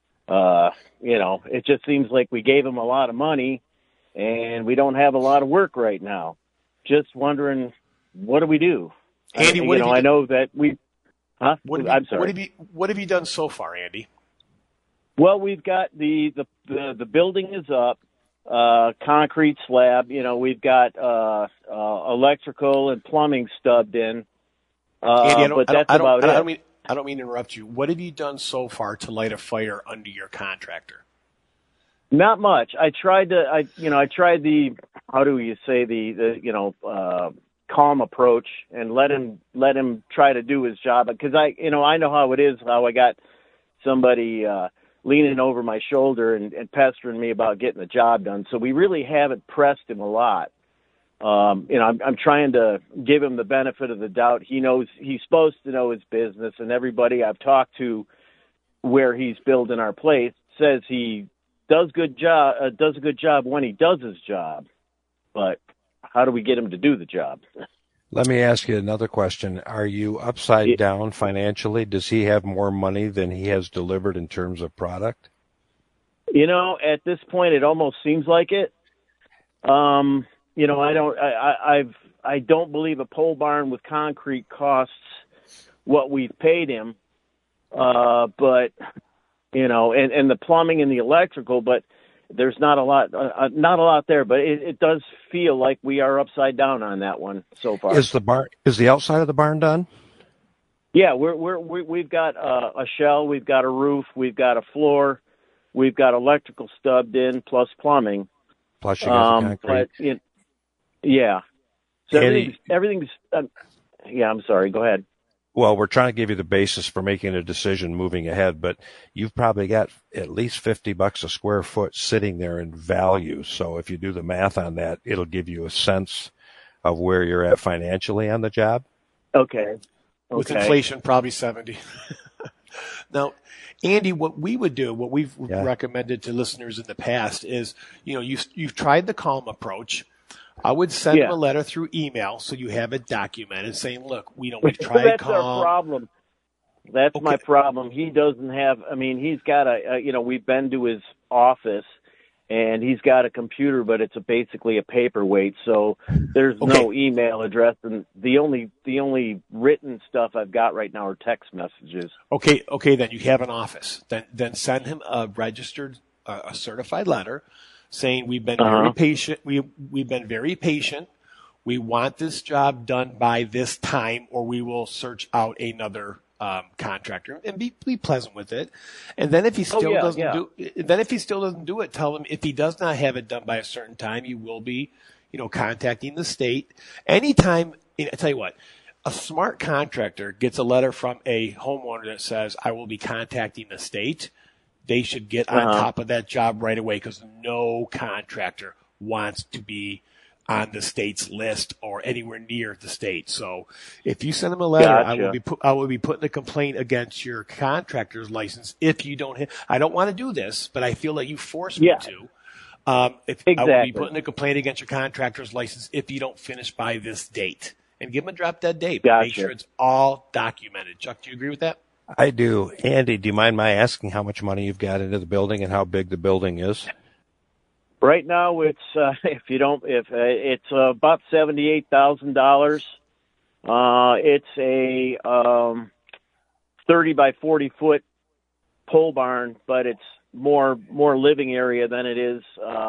It just seems like we gave him a lot of money, and we don't have a lot of work right now. Just wondering, what do we do? Andy, I know that we. Huh? I'm sorry. What have you done so far, Andy? Well, we've got the building is up. Concrete slab, we've got electrical and plumbing stubbed in. Andy, but that's about it. I don't mean to interrupt you. What have you done so far to light a fire under your contractor? Not much. I tried the how do you say the calm approach and let him try to do his job, because I know how it is, how I got somebody leaning over my shoulder and pestering me about getting the job done. So we really haven't pressed him a lot. I'm trying to give him the benefit of the doubt. He knows he's supposed to know his business, and everybody I've talked to where he's building our place says he does a good job when he does his job. But how do we get him to do the job? Let me ask you another question. Are you upside down financially? Does he have more money than he has delivered in terms of product? At this point, it almost seems like it. I don't believe a pole barn with concrete costs what we've paid him. But the plumbing and the electrical, but there's not a lot there, but it does feel like we are upside down on that one so far. Is the outside of the barn done? Yeah, we've got a shell, we've got a roof, we've got a floor, we've got electrical stubbed in plus plumbing. Plus you got the concrete. But yeah. So everything's yeah, I'm sorry, go ahead. Well, we're trying to give you the basis for making a decision moving ahead, but you've probably got at least $50 a square foot sitting there in value. So if you do the math on that, it'll give you a sense of where you're at financially on the job. Okay. With inflation, probably 70. Now, Andy, what we've recommended to listeners in the past is, you've tried the calm approach. I would send Yeah. him a letter through email so you have it documented, saying, "Look, we've tried That's call." our problem. That's Okay. my problem. He doesn't have. I mean, he's got we've been to his office, and he's got a computer, but it's basically a paperweight. So there's no email address, and the only written stuff I've got right now are text messages. Okay, then you have an office. Then send him a registered, a certified letter saying we've been very patient. We've been very patient. We want this job done by this time, or we will search out another contractor, and be pleasant with it. And then if he still doesn't do it, tell him if he does not have it done by a certain time, you will be, contacting the state. Anytime, I tell you what, a smart contractor gets a letter from a homeowner that says, I will be contacting the state. They should get on top of that job right away, because no contractor wants to be on the state's list or anywhere near the state. So if you send them a letter, Gotcha. I will be putting a complaint against your contractor's license if you don't I don't want to do this, but I feel that you forced me to. I will be putting a complaint against your contractor's license if you don't finish by this date. And give them a drop dead date. But make sure it's all documented. Chuck, do you agree with that? I do. Andy, do you mind my asking how much money you've got into the building and how big the building is? Right now, it's it's about $78,000. It's a 30 by 40 foot pole barn, but it's more living area than it is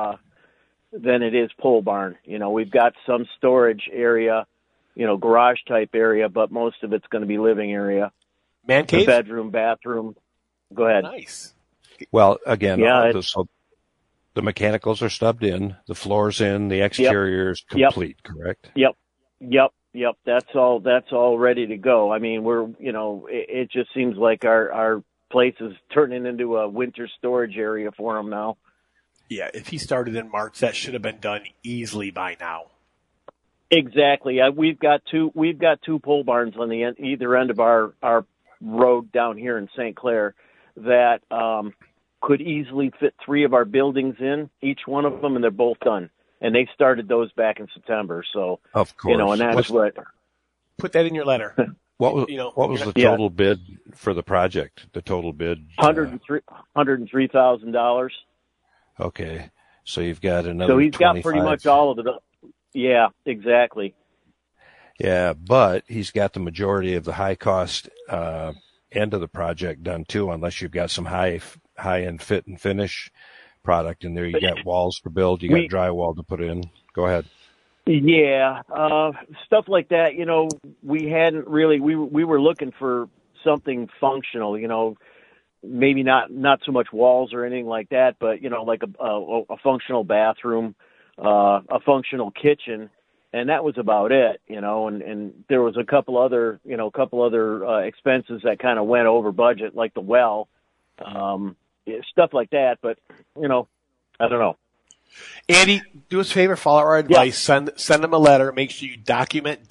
pole barn. We've got some storage area, garage type area, but most of it's going to be living area. Man cave? The bedroom, bathroom. Go ahead. Nice. Well, again, Yeah, so the mechanicals are stubbed in, the floor's in, the exterior is complete, correct? Yep. That's all ready to go. I mean, it just seems like our place is turning into a winter storage area for them now. Yeah, if he started in March, that should have been done easily by now. Exactly. We've got two pole barns on either end of our road down here in St. Clair that could easily fit 3 of our buildings in, each one of them, and they're both done. And they started those back in September. So, of course, and that's what. Put that in your letter. What was the total bid for the project? The total bid? $103,000. Okay, so you've got another. So he's 25. got pretty much all of it. Yeah, exactly. Yeah, but he's got the majority of the high cost end of the project done too, unless you've got some high end fit and finish product in there. You got walls to build, you got drywall to put in. Go ahead. Yeah, stuff like that. We hadn't really. We were looking for something functional. Maybe not so much walls or anything like that, but like a functional bathroom, a functional kitchen, and that was about it. And there was a couple other expenses that kind of went over budget, like the well, stuff like that. But I don't know. Andy, do us a favor, follow our advice. Yeah. Send them a letter. Make sure you document,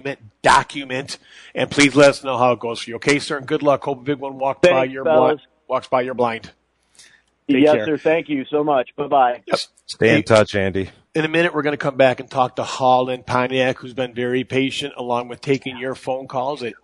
and please let us know how it goes for you. Okay, sir? And good luck. Hope a big one walks by your blind. Yes, sir. Thank you so much. Bye-bye. Yep. Stay in touch, Andy. In a minute, we're going to come back and talk to Hall in Pontiac, who's been very patient, along with taking your phone calls at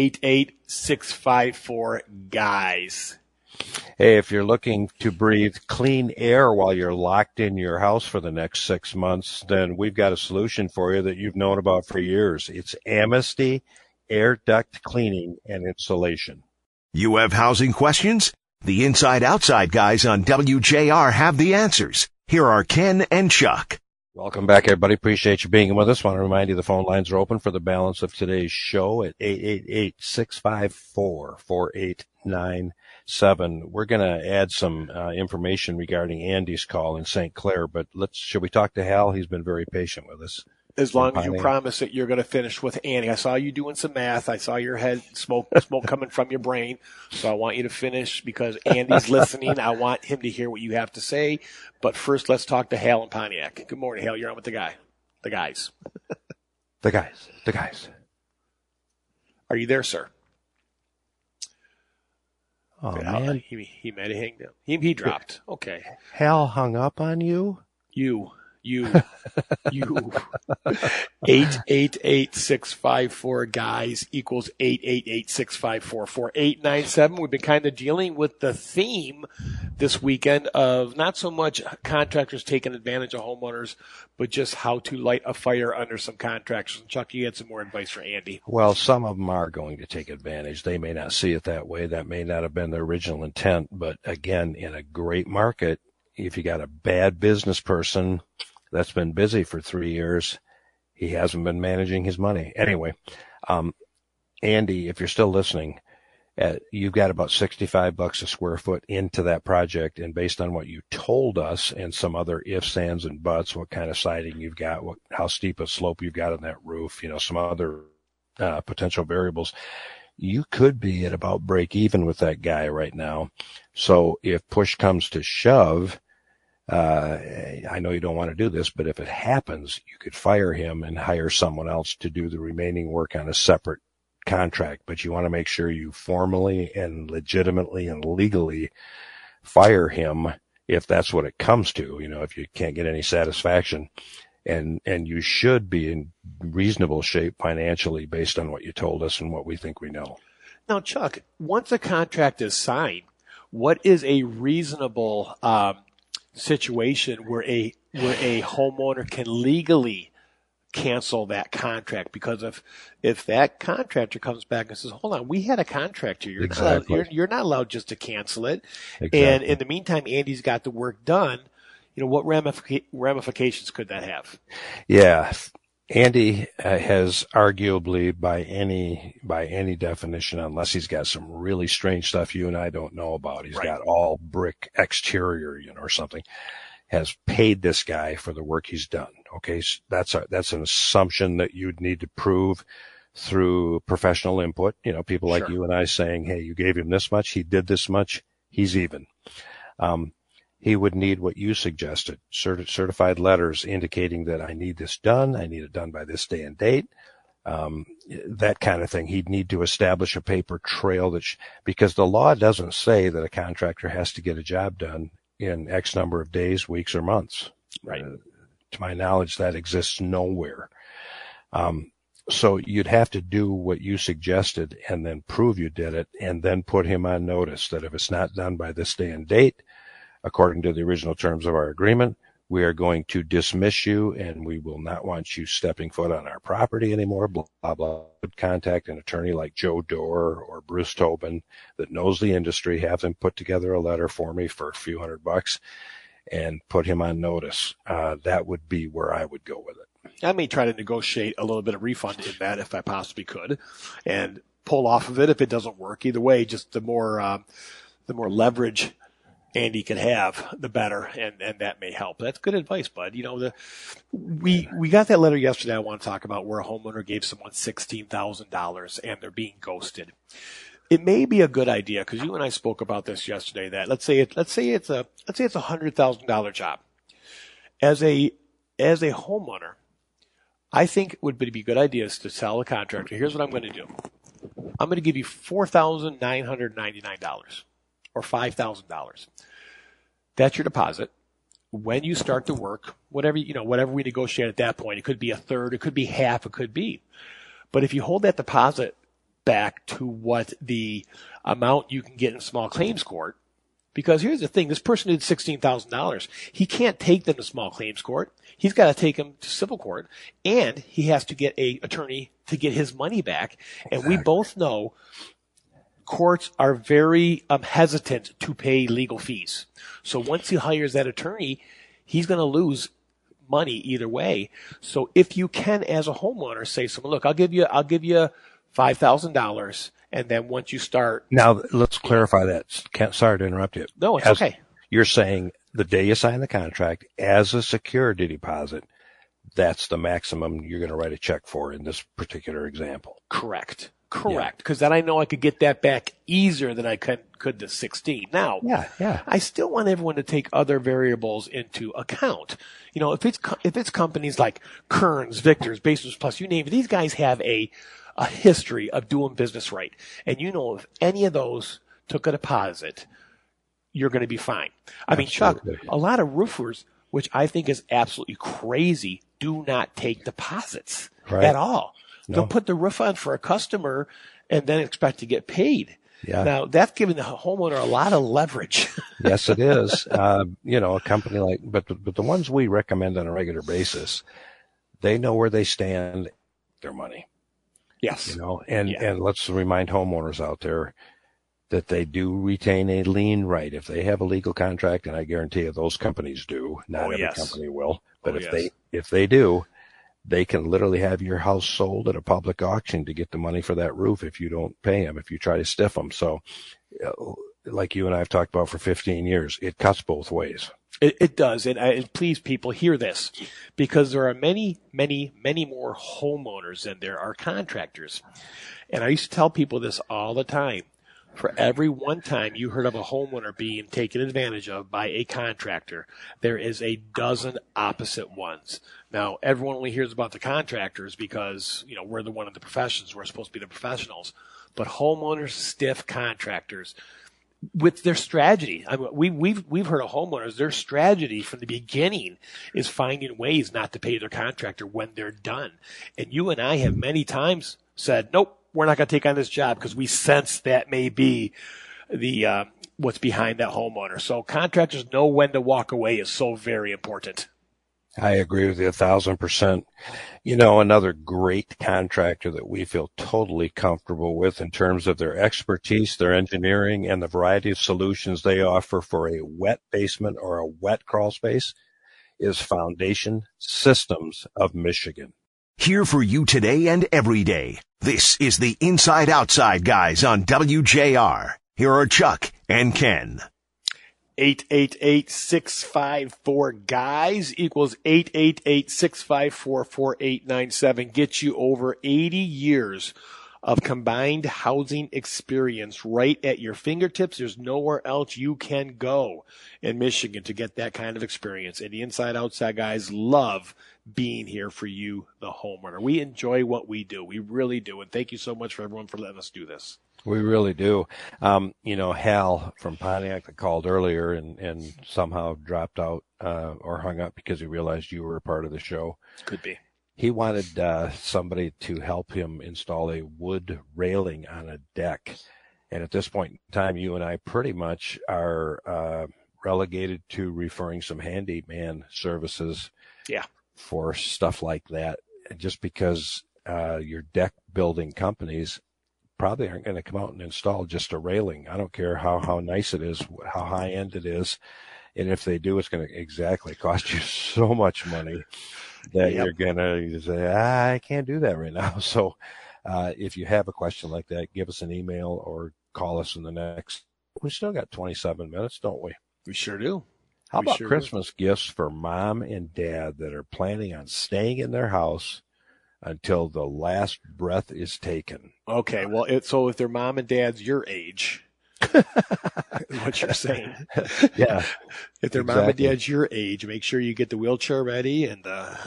888-654-GUYS. Hey, if you're looking to breathe clean air while you're locked in your house for the next 6 months, then we've got a solution for you that you've known about for years. It's Amnesty Air Duct Cleaning and Installation. You have housing questions? The Inside Outside guys on WJR have the answers. Here are Ken and Chuck. Welcome back, everybody. Appreciate you being with us. Want to remind you the phone lines are open for the balance of today's show at 888-654-4897. We're going to add some information regarding Andy's call in St. Clair, but should we talk to Hal? He's been very patient with us. As long as you promise that you're going to finish with Andy. I saw you doing some math. I saw your head smoke coming from your brain. So I want you to finish because Andy's listening. I want him to hear what you have to say. But first, let's talk to Hal in Pontiac. Good morning, Hal. You're on with the guys. The guys. Are you there, sir? Oh, man. He might have hanged up. He dropped. Okay. Hal hung up on you? You. You 888-654 guys equals 888-654-4897. We've been kind of dealing with the theme this weekend of not so much contractors taking advantage of homeowners, but just how to light a fire under some contractors. And Chuck, you had some more advice for Andy. Well, some of them are going to take advantage. They may not see it that way. That may not have been their original intent. But again, in a great market, if you got a bad business person that's been busy for 3 years, he hasn't been managing his money. Anyway, Andy, if you're still listening, you've got about $65 a square foot into that project. And based on what you told us and some other ifs, ands, and buts, what kind of siding you've got, how steep a slope you've got on that roof, some other potential variables, you could be at about break even with that guy right now. So if push comes to shove, I know you don't want to do this, but if it happens, you could fire him and hire someone else to do the remaining work on a separate contract. But you want to make sure you formally and legitimately and legally fire him if that's what it comes to, if you can't get any satisfaction. And you should be in reasonable shape financially based on what you told us and what we think we know. Now, Chuck, once a contract is signed, what is a reasonable situation where a homeowner can legally cancel that contract? Because if that contractor comes back and says, hold on, we had a contract here. You're not allowed just to cancel it. Exactly. And in the meantime, Andy's got the work done. What ramifications could that have? Yeah. Andy has arguably by any definition, unless he's got some really strange stuff you and I don't know about, he's got all brick exterior, or something, has paid this guy for the work he's done. Okay. So that's an assumption that you'd need to prove through professional input. People like you and I saying, hey, you gave him this much. He did this much. He's even. He would need what you suggested, certified letters indicating that I need this done. I need it done by this day and date. That kind of thing. He'd need to establish a paper trail because the law doesn't say that a contractor has to get a job done in X number of days, weeks, or months. Right. To my knowledge, that exists nowhere. So you'd have to do what you suggested and then prove you did it and then put him on notice that if it's not done by this day and date, according to the original terms of our agreement, we are going to dismiss you and we will not want you stepping foot on our property anymore, blah, blah, blah. Contact an attorney like Joe Dorr or Bruce Tobin that knows the industry, have them put together a letter for me for a few $100 and put him on notice. That would be where I would go with it. I may try to negotiate a little bit of refund in that if I possibly could and pull off of it if it doesn't work. Either way, just the more leverage Andy could have, the better, and that may help. That's good advice, bud. We got that letter yesterday I want to talk about where a homeowner gave someone $16,000 and they're being ghosted. It may be a good idea because you and I spoke about this yesterday. That let's say it's a $100,000 job. As a homeowner, I think it would be a good idea is to tell the contractor, here's what I'm going to do. I'm going to give you $4,999 or $5,000. That's your deposit. When you start the work, whatever we negotiate at that point, it could be a third, it could be half, it could be. But if you hold that deposit back to what the amount you can get in small claims court, because here's the thing, this person did $16,000. He can't take them to small claims court. He's got to take them to civil court, and he has to get an attorney to get his money back. And we both know courts are very hesitant to pay legal fees. So once he hires that attorney, he's going to lose money either way. So if you can, as a homeowner, say to someone, look, I'll give you $5,000, and then once you start. Now let's clarify that. Sorry to interrupt you. No, it's okay. You're saying the day you sign the contract as a security deposit, that's the maximum you're going to write a check for in this particular example. Correct. Because then I know I could get that back easier than I could the 16. Now, I still want everyone to take other variables into account. If it's companies like Kearns, Victor's, Basements Plus, you name it, these guys have a history of doing business right. And if any of those took a deposit, you're going to be fine. I mean, Chuck, a lot of roofers which I think is absolutely crazy, do not take deposits at all. No. They'll put the roof on for a customer and then expect to get paid. Yeah. Now, that's giving the homeowner a lot of leverage. Yes, it is. A company but the ones we recommend on a regular basis, they know where they stand, their money. Yes. And let's remind homeowners out there that they do retain a lien right. If they have a legal contract, and I guarantee you those companies do, not every company will, but if they do, they can literally have your house sold at a public auction to get the money for that roof if you don't pay them, if you try to stiff them. So like you and I have talked about for 15 years, it cuts both ways. It does. And please, people, hear this, because there are many, many, many more homeowners than there are contractors. And I used to tell people this all the time. For every one time you heard of a homeowner being taken advantage of by a contractor, there is a dozen opposite ones. Now, everyone only hears about the contractors because, we're the one in the professions. We're supposed to be the professionals. But homeowners stiff contractors with their strategy. I mean, we've heard of homeowners, their strategy from the beginning is finding ways not to pay their contractor when they're done. And you and I have many times said, nope, we're not going to take on this job because we sense that may be the what's behind that homeowner. So contractors know when to walk away is so very important. I agree with you 1,000%. Another great contractor that we feel totally comfortable with in terms of their expertise, their engineering, and the variety of solutions they offer for a wet basement or a wet crawl space is Foundation Systems of Michigan. Here for you today and every day. This is the Inside Outside Guys on WJR. Here are Chuck and Ken. 888-654-GUYS equals 888-654-4897. Gets you over 80 years of combined housing experience right at your fingertips. There's nowhere else you can go in Michigan to get that kind of experience. And the Inside Outside Guys love being here for you, the homeowner. We enjoy what we do. We really do. And thank you so much for everyone for letting us do this. We really do. Hal from Pontiac that called earlier and somehow dropped out or hung up because he realized you were a part of the show. Could be. He wanted somebody to help him install a wood railing on a deck. And at this point in time, you and I pretty much are relegated to referring some handyman services for stuff like that, just because your deck building companies probably aren't going to come out and install just a railing. I don't care how nice it is, how high end it is. And if they do, it's going to exactly cost you so much money that you're going to say, I can't do that right now. So if you have a question like that, give us an email or call us in the next. We still got 27 minutes, don't we? We sure do. How about Christmas gifts for mom and dad that are planning on staying in their house until the last breath is taken? Okay, well, so if their mom and dad's your age, what you're saying. Yeah. If their mom and dad's your age, make sure you get the wheelchair ready and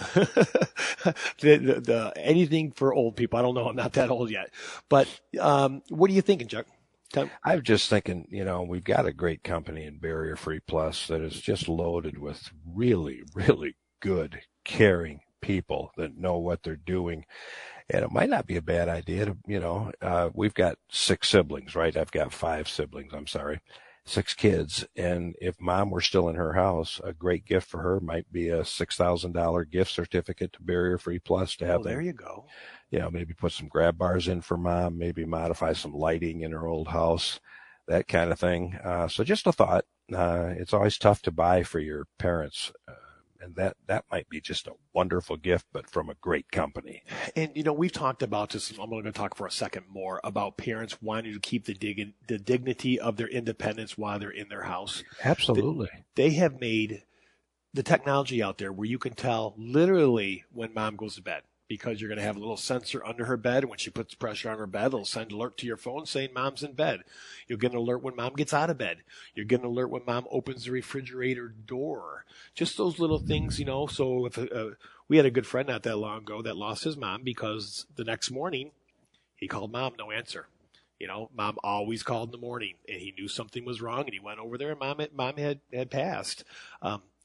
the anything for old people. I don't know. I'm not that old yet. But what are you thinking, Chuck? I'm just thinking, we've got a great company in Barrier Free Plus that is just loaded with really, really good, caring people that know what they're doing. And it might not be a bad idea to, we've got 6 siblings, right? I've got 5 siblings. 6 kids. And if mom were still in her house, a great gift for her might be a $6,000 gift certificate to Barrier Free Plus to have there you go. Maybe put some grab bars in for mom, maybe modify some lighting in her old house, that kind of thing. So just a thought. It's always tough to buy for your parents. And that might be just a wonderful gift, but from a great company. And, we've talked about this. I'm going to talk for a second more about parents wanting to keep the dignity of their independence while they're in their house. Absolutely. They have made the technology out there where you can tell literally when mom goes to bed, because you're going to have a little sensor under her bed. When she puts pressure on her bed, it'll send an alert to your phone saying mom's in bed. You'll get an alert when mom gets out of bed. You'll get an alert when mom opens the refrigerator door. Just those little things, So if we had a good friend not that long ago that lost his mom because the next morning he called mom, no answer. Mom always called in the morning, and he knew something was wrong, and he went over there, and mom had passed.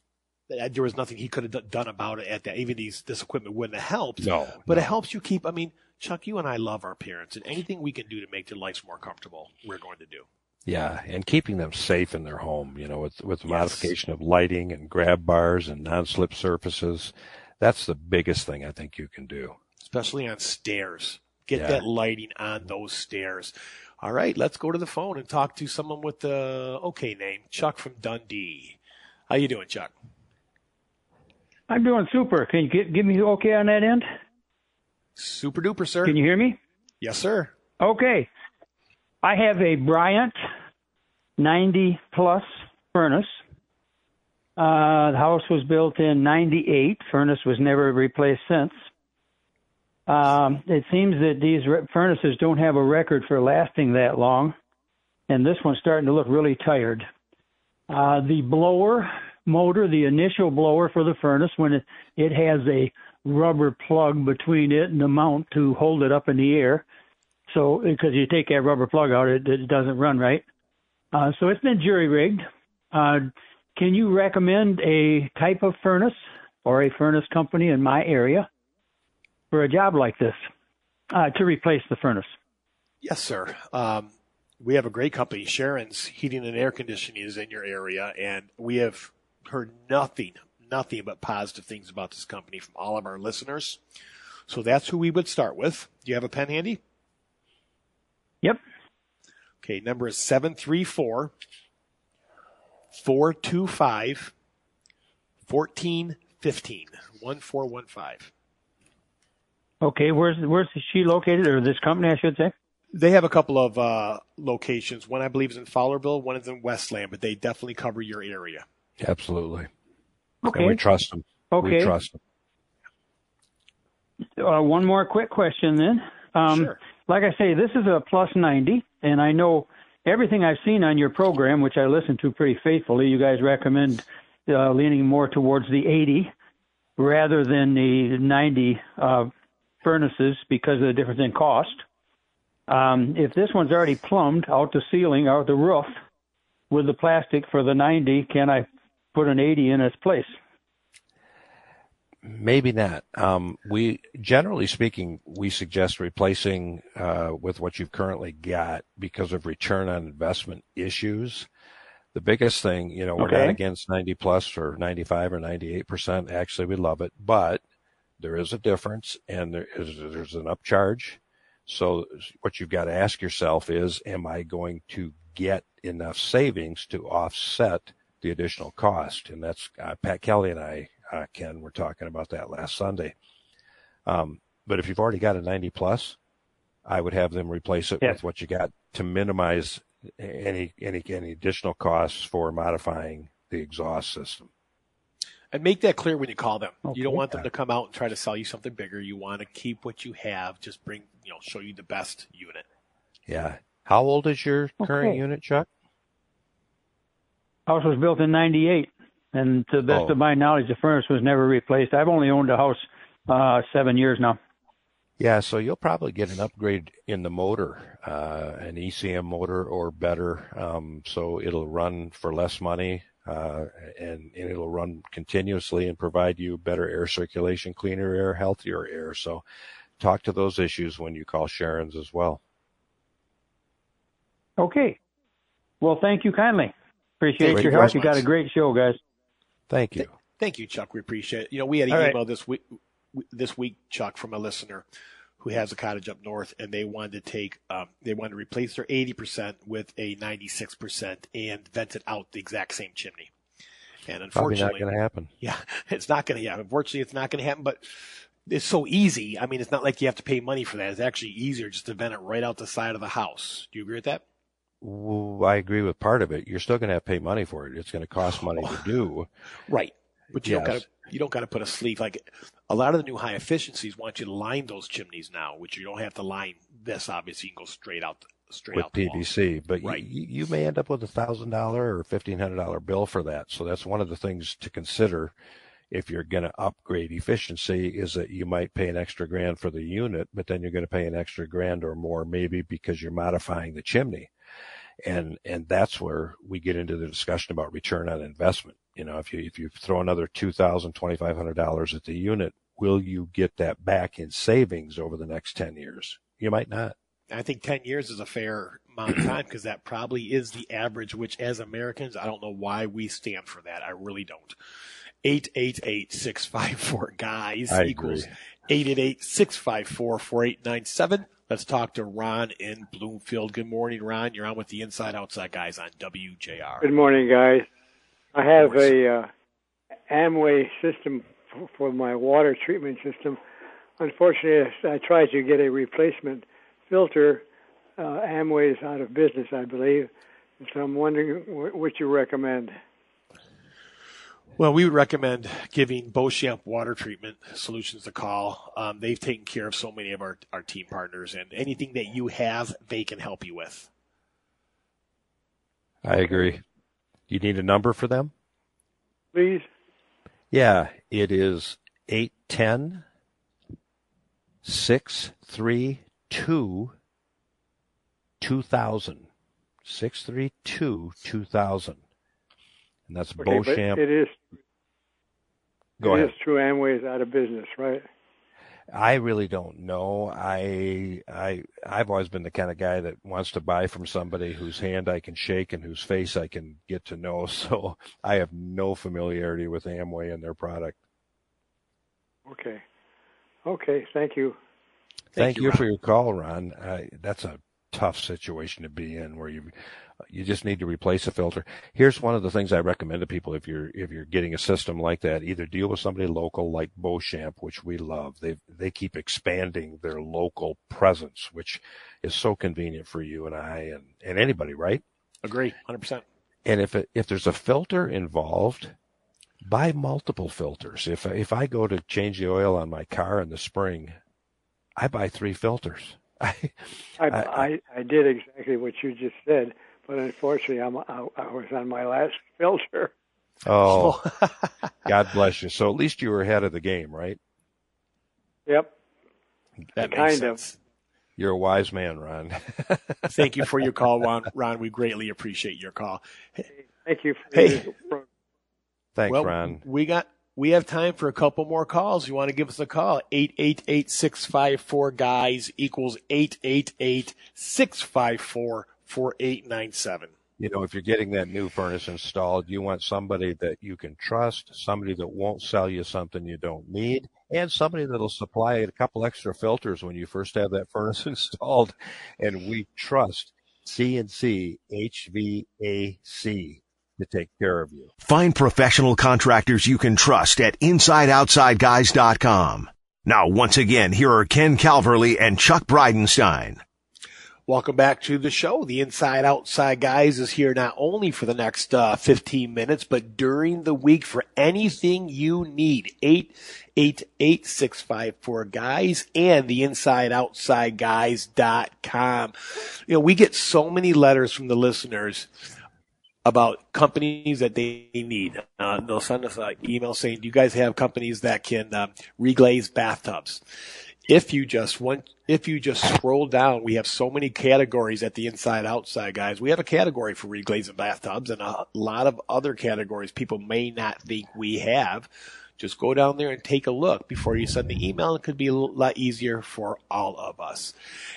there was nothing he could have done about it at that. Even this equipment wouldn't have helped. But No. it helps you keep. I mean, Chuck, you and I love our parents, and anything we can do to make their lives more comfortable, we're going to do. Yeah, and keeping them safe in their home, with the modification of lighting and grab bars and non-slip surfaces. That's the biggest thing I think you can do. Especially on stairs. Get that lighting on those stairs. All right, let's go to the phone and talk to someone with the okay name, Chuck from Dundee. How you doing, Chuck? I'm doing super. Can you give me okay on that end? Super duper, sir. Can you hear me? Yes, sir. Okay. I have a Bryant 90 plus furnace. The house was built in 98. Furnace was never replaced since. It seems that these furnaces don't have a record for lasting that long, and this one's starting to look really tired. The blower motor, the initial blower for the furnace, when it has a rubber plug between it and the mount to hold it up in the air. So, because you take that rubber plug out, it doesn't run right. So it's been jury-rigged. Can you recommend a type of furnace or a furnace company in my area for a job like this to replace the furnace? Yes, sir. We have a great company. Sharon's Heating and Air Conditioning is in your area, and we have heard nothing but positive things about this company from all of our listeners. So that's who we would start with. Do you have a pen handy? Yep. Okay, number is 734-425-1415. 1415. Okay, where's she located, or this company, I should say? They have a couple of locations. One, I believe, is in Fowlerville. One is in Westland, but they definitely cover your area. Absolutely. Okay. And we trust them. Okay. We trust them. One more quick question then. Sure. Like I say, this is a plus 90, and I know everything I've seen on your program, which I listen to pretty faithfully, you guys recommend leaning more towards the 80 rather than the 90 furnaces because of the difference in cost. If this one's already plumbed out the ceiling, out the roof, with the plastic for the 90, can I put an 80 in its place? Maybe not. We, generally speaking, we suggest replacing with what you've currently got because of return on investment issues. The biggest thing, we're not against 90 plus or 95 or 98%. Actually, we love it, but there is a difference, and there's an upcharge. So what you've got to ask yourself is, am I going to get enough savings to offset the additional cost? And that's Pat Kelly and I, Ken, were talking about that last Sunday. But if you've already got a 90 plus, I would have them replace it with what you got to minimize any additional costs for modifying the exhaust system. And make that clear when you call them. Okay. You don't want them to come out and try to sell you something bigger. You want to keep what you have. Just show you the best unit. Yeah. How old is your current unit, Chuck? House was built in 98. And to the best of my knowledge, the furnace was never replaced. I've only owned a house 7 years now. Yeah, so you'll probably get an upgrade in the motor, an ECM motor or better. So it'll run for less money, and it'll run continuously and provide you better air circulation, cleaner air, healthier air. So talk to those issues when you call Sharon's as well. Okay. Well, thank you kindly. Appreciate your help. You got a great show, guys. Thank you. Thank you, Chuck. We appreciate it. We had an email this week, Chuck, from a listener who has a cottage up north, and they wanted to replace their 80% with a 96% and vent it out the exact same chimney. And unfortunately, probably not going to happen. Yeah, it's not going to happen. Unfortunately, it's not going to happen, but it's so easy. I mean, it's not like you have to pay money for that. It's actually easier just to vent it right out the side of the house. Do you agree with that? Well, I agree with part of it. You're still going to have to pay money for it. It's going to cost money to do. Right. But you don't got to put a sleeve. Like a lot of the new high efficiencies want you to line those chimneys now, which you don't have to line this. Obviously, you can go straight out with PVC. But right. you may end up with $1,000 or $1,500 bill for that. So that's one of the things to consider if you're going to upgrade efficiency, is that you might pay an extra $1,000 for the unit, but then you're going to pay an extra $1,000 or more maybe because you're modifying the chimney. And that's where we get into the discussion about return on investment. You know, if you throw another $2,000, $2,500 at the unit, will you get that back in savings over the next 10 years? You might not. I think 10 years is a fair amount of time because that probably is the average, which as Americans, I don't know why we stand for that. I really don't. 888-654-GUYS equals 888-654-4897. Let's talk to Ron in Bloomfield. Good morning, Ron. You're on with the Inside Outside Guys on WJR. Good morning, guys. I have a Amway system for my water treatment system. Unfortunately, I tried to get a replacement filter. Amway is out of business, I believe. So I'm wondering what you recommend. Well, we would recommend giving Beauchamp Water Treatment Solutions a call. They've taken care of so many of our team partners, and anything that you have, they can help you with. I agree. You need a number for them? Please. Yeah, it is 810-632-2000. 632-2000. And that's okay, Beauchamp. It is. Go ahead. It is true Amway is out of business, right? I really don't know. I've always been the kind of guy that wants to buy from somebody whose hand I can shake and whose face I can get to know. So I have no familiarity with Amway and their product. Okay. Thank you. Thank you for your call, Ron. That's a tough situation to be in where you just need to replace a filter. Here's one of the things I recommend to people if you're getting a system like that. Either deal with somebody local like Beauchamp, which we love. They keep expanding their local presence, which is so convenient for you and I and anybody, right? Agree, 100%. And if there's a filter involved, buy multiple filters. If I go to change the oil on my car in the spring, I buy 3 filters. I did exactly what you just said, but unfortunately, I was on my last filter. Oh, God bless you. So at least you were ahead of the game, right? Yep. That makes sense. You're a wise man, Ron. Thank you for your call, Ron. We greatly appreciate your call. Thank you. Thanks, Ron. We have time for a couple more calls. You want to give us a call? 888-654-GUYS equals 888-654-4897. You know, if you're getting that new furnace installed, you want somebody that you can trust, somebody that won't sell you something you don't need, and somebody that'll supply a couple extra filters when you first have that furnace installed. And we trust C&C HVAC to take care of you. Find professional contractors you can trust at InsideOutsideGuys.com. Now, once again, here are Ken Calverley and Chuck Bridenstine. Welcome back to the show. The Inside Outside Guys is here not only for the next 15 minutes, but during the week for anything you need. 888-654-GUYS and the InsideOutsideGuys.com. You know, we get so many letters from the listeners about companies that they need. They'll send us an email saying, do you guys have companies that can reglaze bathtubs? If you just scroll down, we have so many categories at the Inside Outside Guys. We have a category for reglazing bathtubs and a lot of other categories people may not think we have. Just go down there and take a look before you send the email. It could be a lot easier for all of us.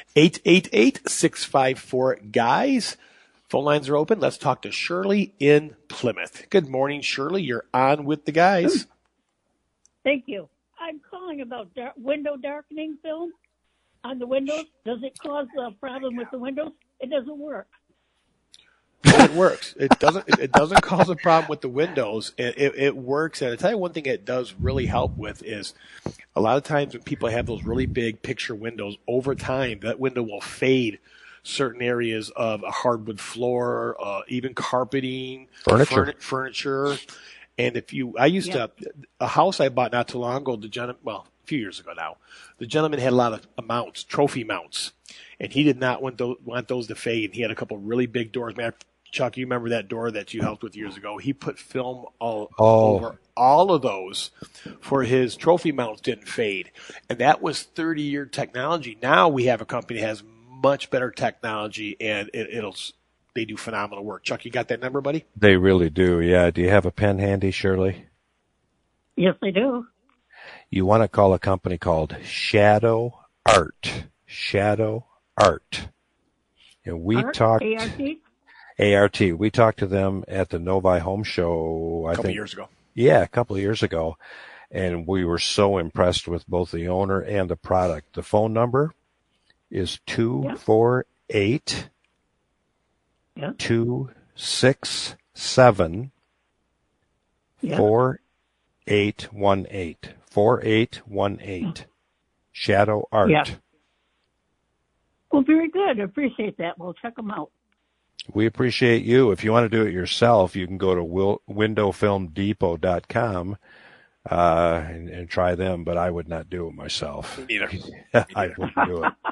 888-654-GUYS. Phone lines are open. Let's talk to Shirley in Plymouth. Good morning, Shirley. You're on with the guys. Thank you. I'm calling about window darkening film on the windows. Does it cause a problem with the windows? It doesn't work. It works. It doesn't cause a problem with the windows. It works. And I tell you one thing it does really help with is a lot of times when people have those really big picture windows, over time that window will fade certain areas of a hardwood floor, even carpeting, furniture. And a house I bought not too long ago, a few years ago now, the gentleman had a lot of mounts, trophy mounts, and he did not want those to fade. And he had a couple really big doors. Man, Chuck, you remember that door that you helped with years ago? He put film over all of those for his trophy mounts didn't fade. And that was 30-year technology. Now we have a company that has much better technology, and they do phenomenal work. Chuck, you got that number, buddy? They really do. Yeah. Do you have a pen handy, Shirley? Yes, I do. You want to call a company called Shadow Art. Shadow Art. And we talked ART. We talked to them at the Novi Home Show, a couple years ago. Yeah, a couple of years ago. And we were so impressed with both the owner and the product. The phone number is 248 267 4818. 4818. Shadow Art. Yeah. Well, very good. I appreciate that. We'll check them out. We appreciate you. If you want to do it yourself, you can go to windowfilmdepot.com and try them, but I would not do it myself. Me neither. I wouldn't do it.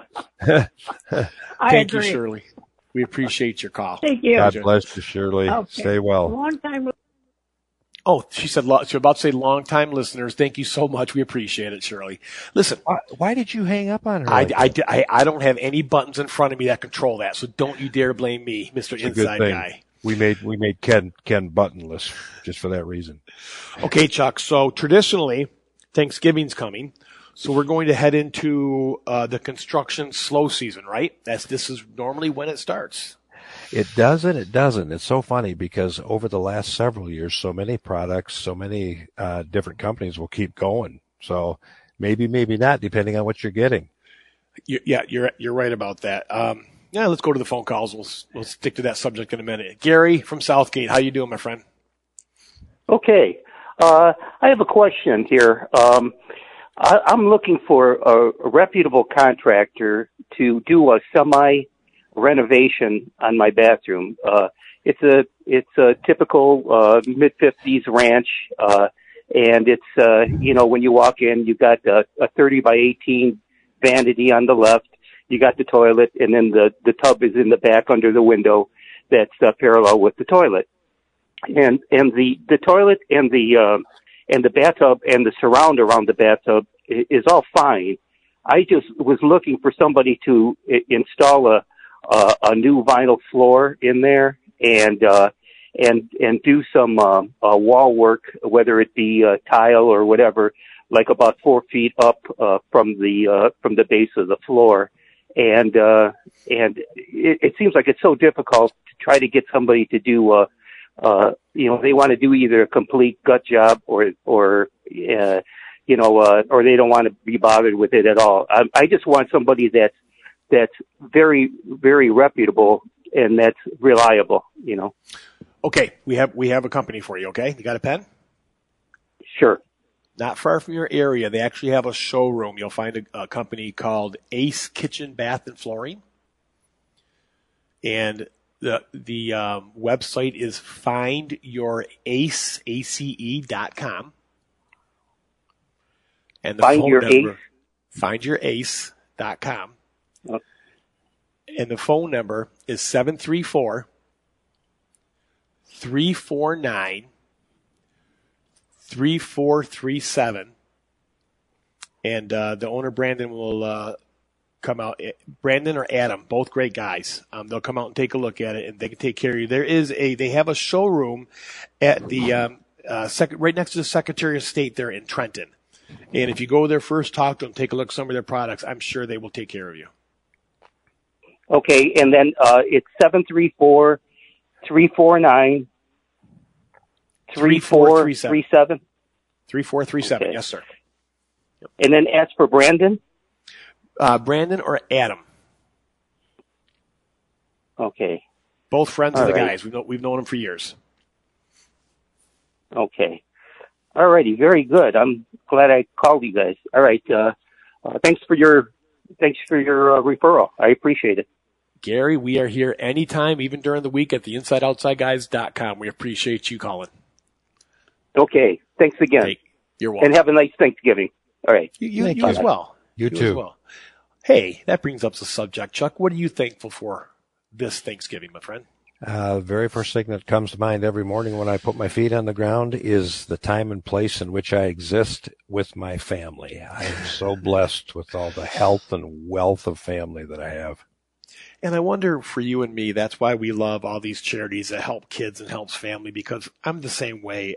Thank you, Shirley. We appreciate your call. Thank you. God bless you, Shirley. Okay. Stay well. Long time. Oh, she said, she was about to say long-time listeners. Thank you so much. We appreciate it, Shirley. Listen. Why did you hang up on her? I don't have any buttons in front of me that control that, so don't you dare blame me, Mr. Inside Guy. We made Ken buttonless just for that reason. Okay, Chuck. So traditionally, Thanksgiving's coming. So we're going to head into the construction slow season, right? This is normally when it starts. It doesn't. It doesn't. It's so funny because over the last several years, so many products, so many different companies will keep going. So maybe not, depending on what you're getting. You're right about that. Let's go to the phone calls. We'll stick to that subject in a minute. Gary from Southgate, how you doing, my friend? Okay. I have a question here. I'm looking for a reputable contractor to do a semi-renovation on my bathroom. It's a typical mid-50s ranch, and it's when you walk in, you got a 30 by 18 vanity on the left. You got the toilet, and then the tub is in the back under the window that's parallel with the toilet. And the toilet and the bathtub and the surround around the bathtub is all fine. I just was looking for somebody to install a new vinyl floor in there and do some wall work, whether it be tile or whatever, like about 4 feet up from the base of the floor. And it seems like it's so difficult to try to get somebody to do they want to do either a complete gut job or they don't want to be bothered with it at all. I just want somebody that's very, very reputable and that's reliable, Okay. We have a company for you. Okay. You got a pen? Sure. Not far from your area. They actually have a showroom. You'll find a company called Ace Kitchen Bath and Flooring. And the website is findyouраce.com. And the phone number, findyouраce.com. Okay. And the phone number is 734-349-3437. And the owner, Brandon, will come out. Brandon or Adam, both great guys. They'll come out and take a look at it, and they can take care of you. They have a showroom at the right next to the Secretary of State there in Trenton. And if you go there first, talk to them, take a look at some of their products, I'm sure they will take care of you. Okay, and then it's 734-349-3437. 3437, okay. Yes, sir. Yep. And then ask for Brandon? Brandon or Adam. Okay. Both friends of the guys. We've known them for years. Okay. All righty. Very good. I'm glad I called you guys. All right. Thanks for your referral. I appreciate it. Gary, we are here anytime, even during the week at the InsideOutsideGuys.com. We appreciate you calling. Okay. Thanks again. Hey, you're welcome. And have a nice Thanksgiving. All right. You as well. You too. As well. Hey, that brings up the subject, Chuck. What are you thankful for this Thanksgiving, my friend? The very first thing that comes to mind every morning when I put my feet on the ground is the time and place in which I exist with my family. I am so blessed with all the health and wealth of family that I have. And I wonder for you and me, that's why we love all these charities that help kids and helps family, because I'm the same way.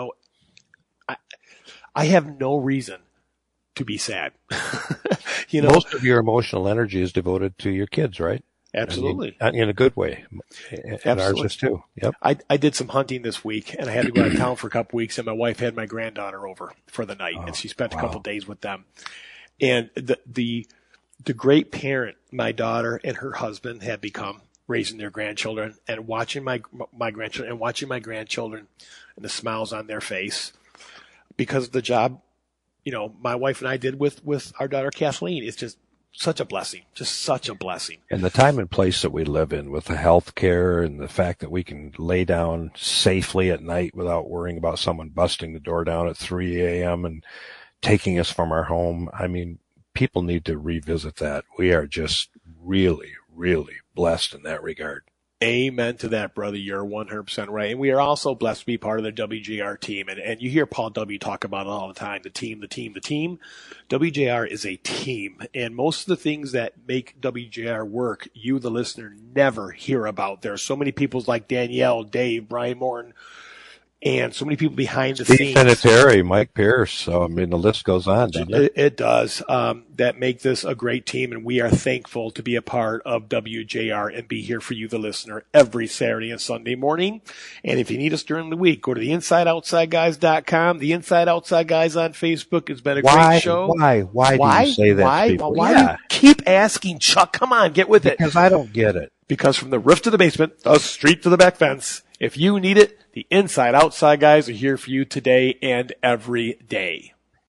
I have no reason to be sad. Most of your emotional energy is devoted to your kids, right? Absolutely. In a good way. And ours is too. Yep. I did some hunting this week, and I had to go out of town for a couple weeks, and my wife had my granddaughter over for the night, and she spent a couple days with them. And the great parent my daughter and her husband had become, raising their grandchildren and watching my grandchildren and watching my grandchildren and the smiles on their face because of the job, my wife and I did with our daughter Kathleen. It's just such a blessing, And the time and place that we live in with the health care and the fact that we can lay down safely at night without worrying about someone busting the door down at 3 a.m. and taking us from our home. I mean, people need to revisit that. We are just really, really blessed in that regard. Amen to that, brother. You're 100% right. And we are also blessed to be part of the WJR team. And you hear Paul W. talk about it all the time, the team. WJR is a team. And most of the things that make WJR work, you, the listener, never hear about. There are so many people like Danielle, Dave, Brian Morton, and so many people behind the scenes. Sanitary, Mike Pierce. So, the list goes on, doesn't it? It does. That make this a great team, and we are thankful to be a part of WJR and be here for you, the listener, every Saturday and Sunday morning. And if you need us during the week, go to the InsideOutsideGuys.com. The Inside Outside Guys on Facebook has been a great show. Why do you say that to people? Why do you keep asking, Chuck? Come on, get with it. Because I don't get it. Because from the roof to the basement, the street to the back fence, if you need it, the Inside Outside Guys are here for you today and every day.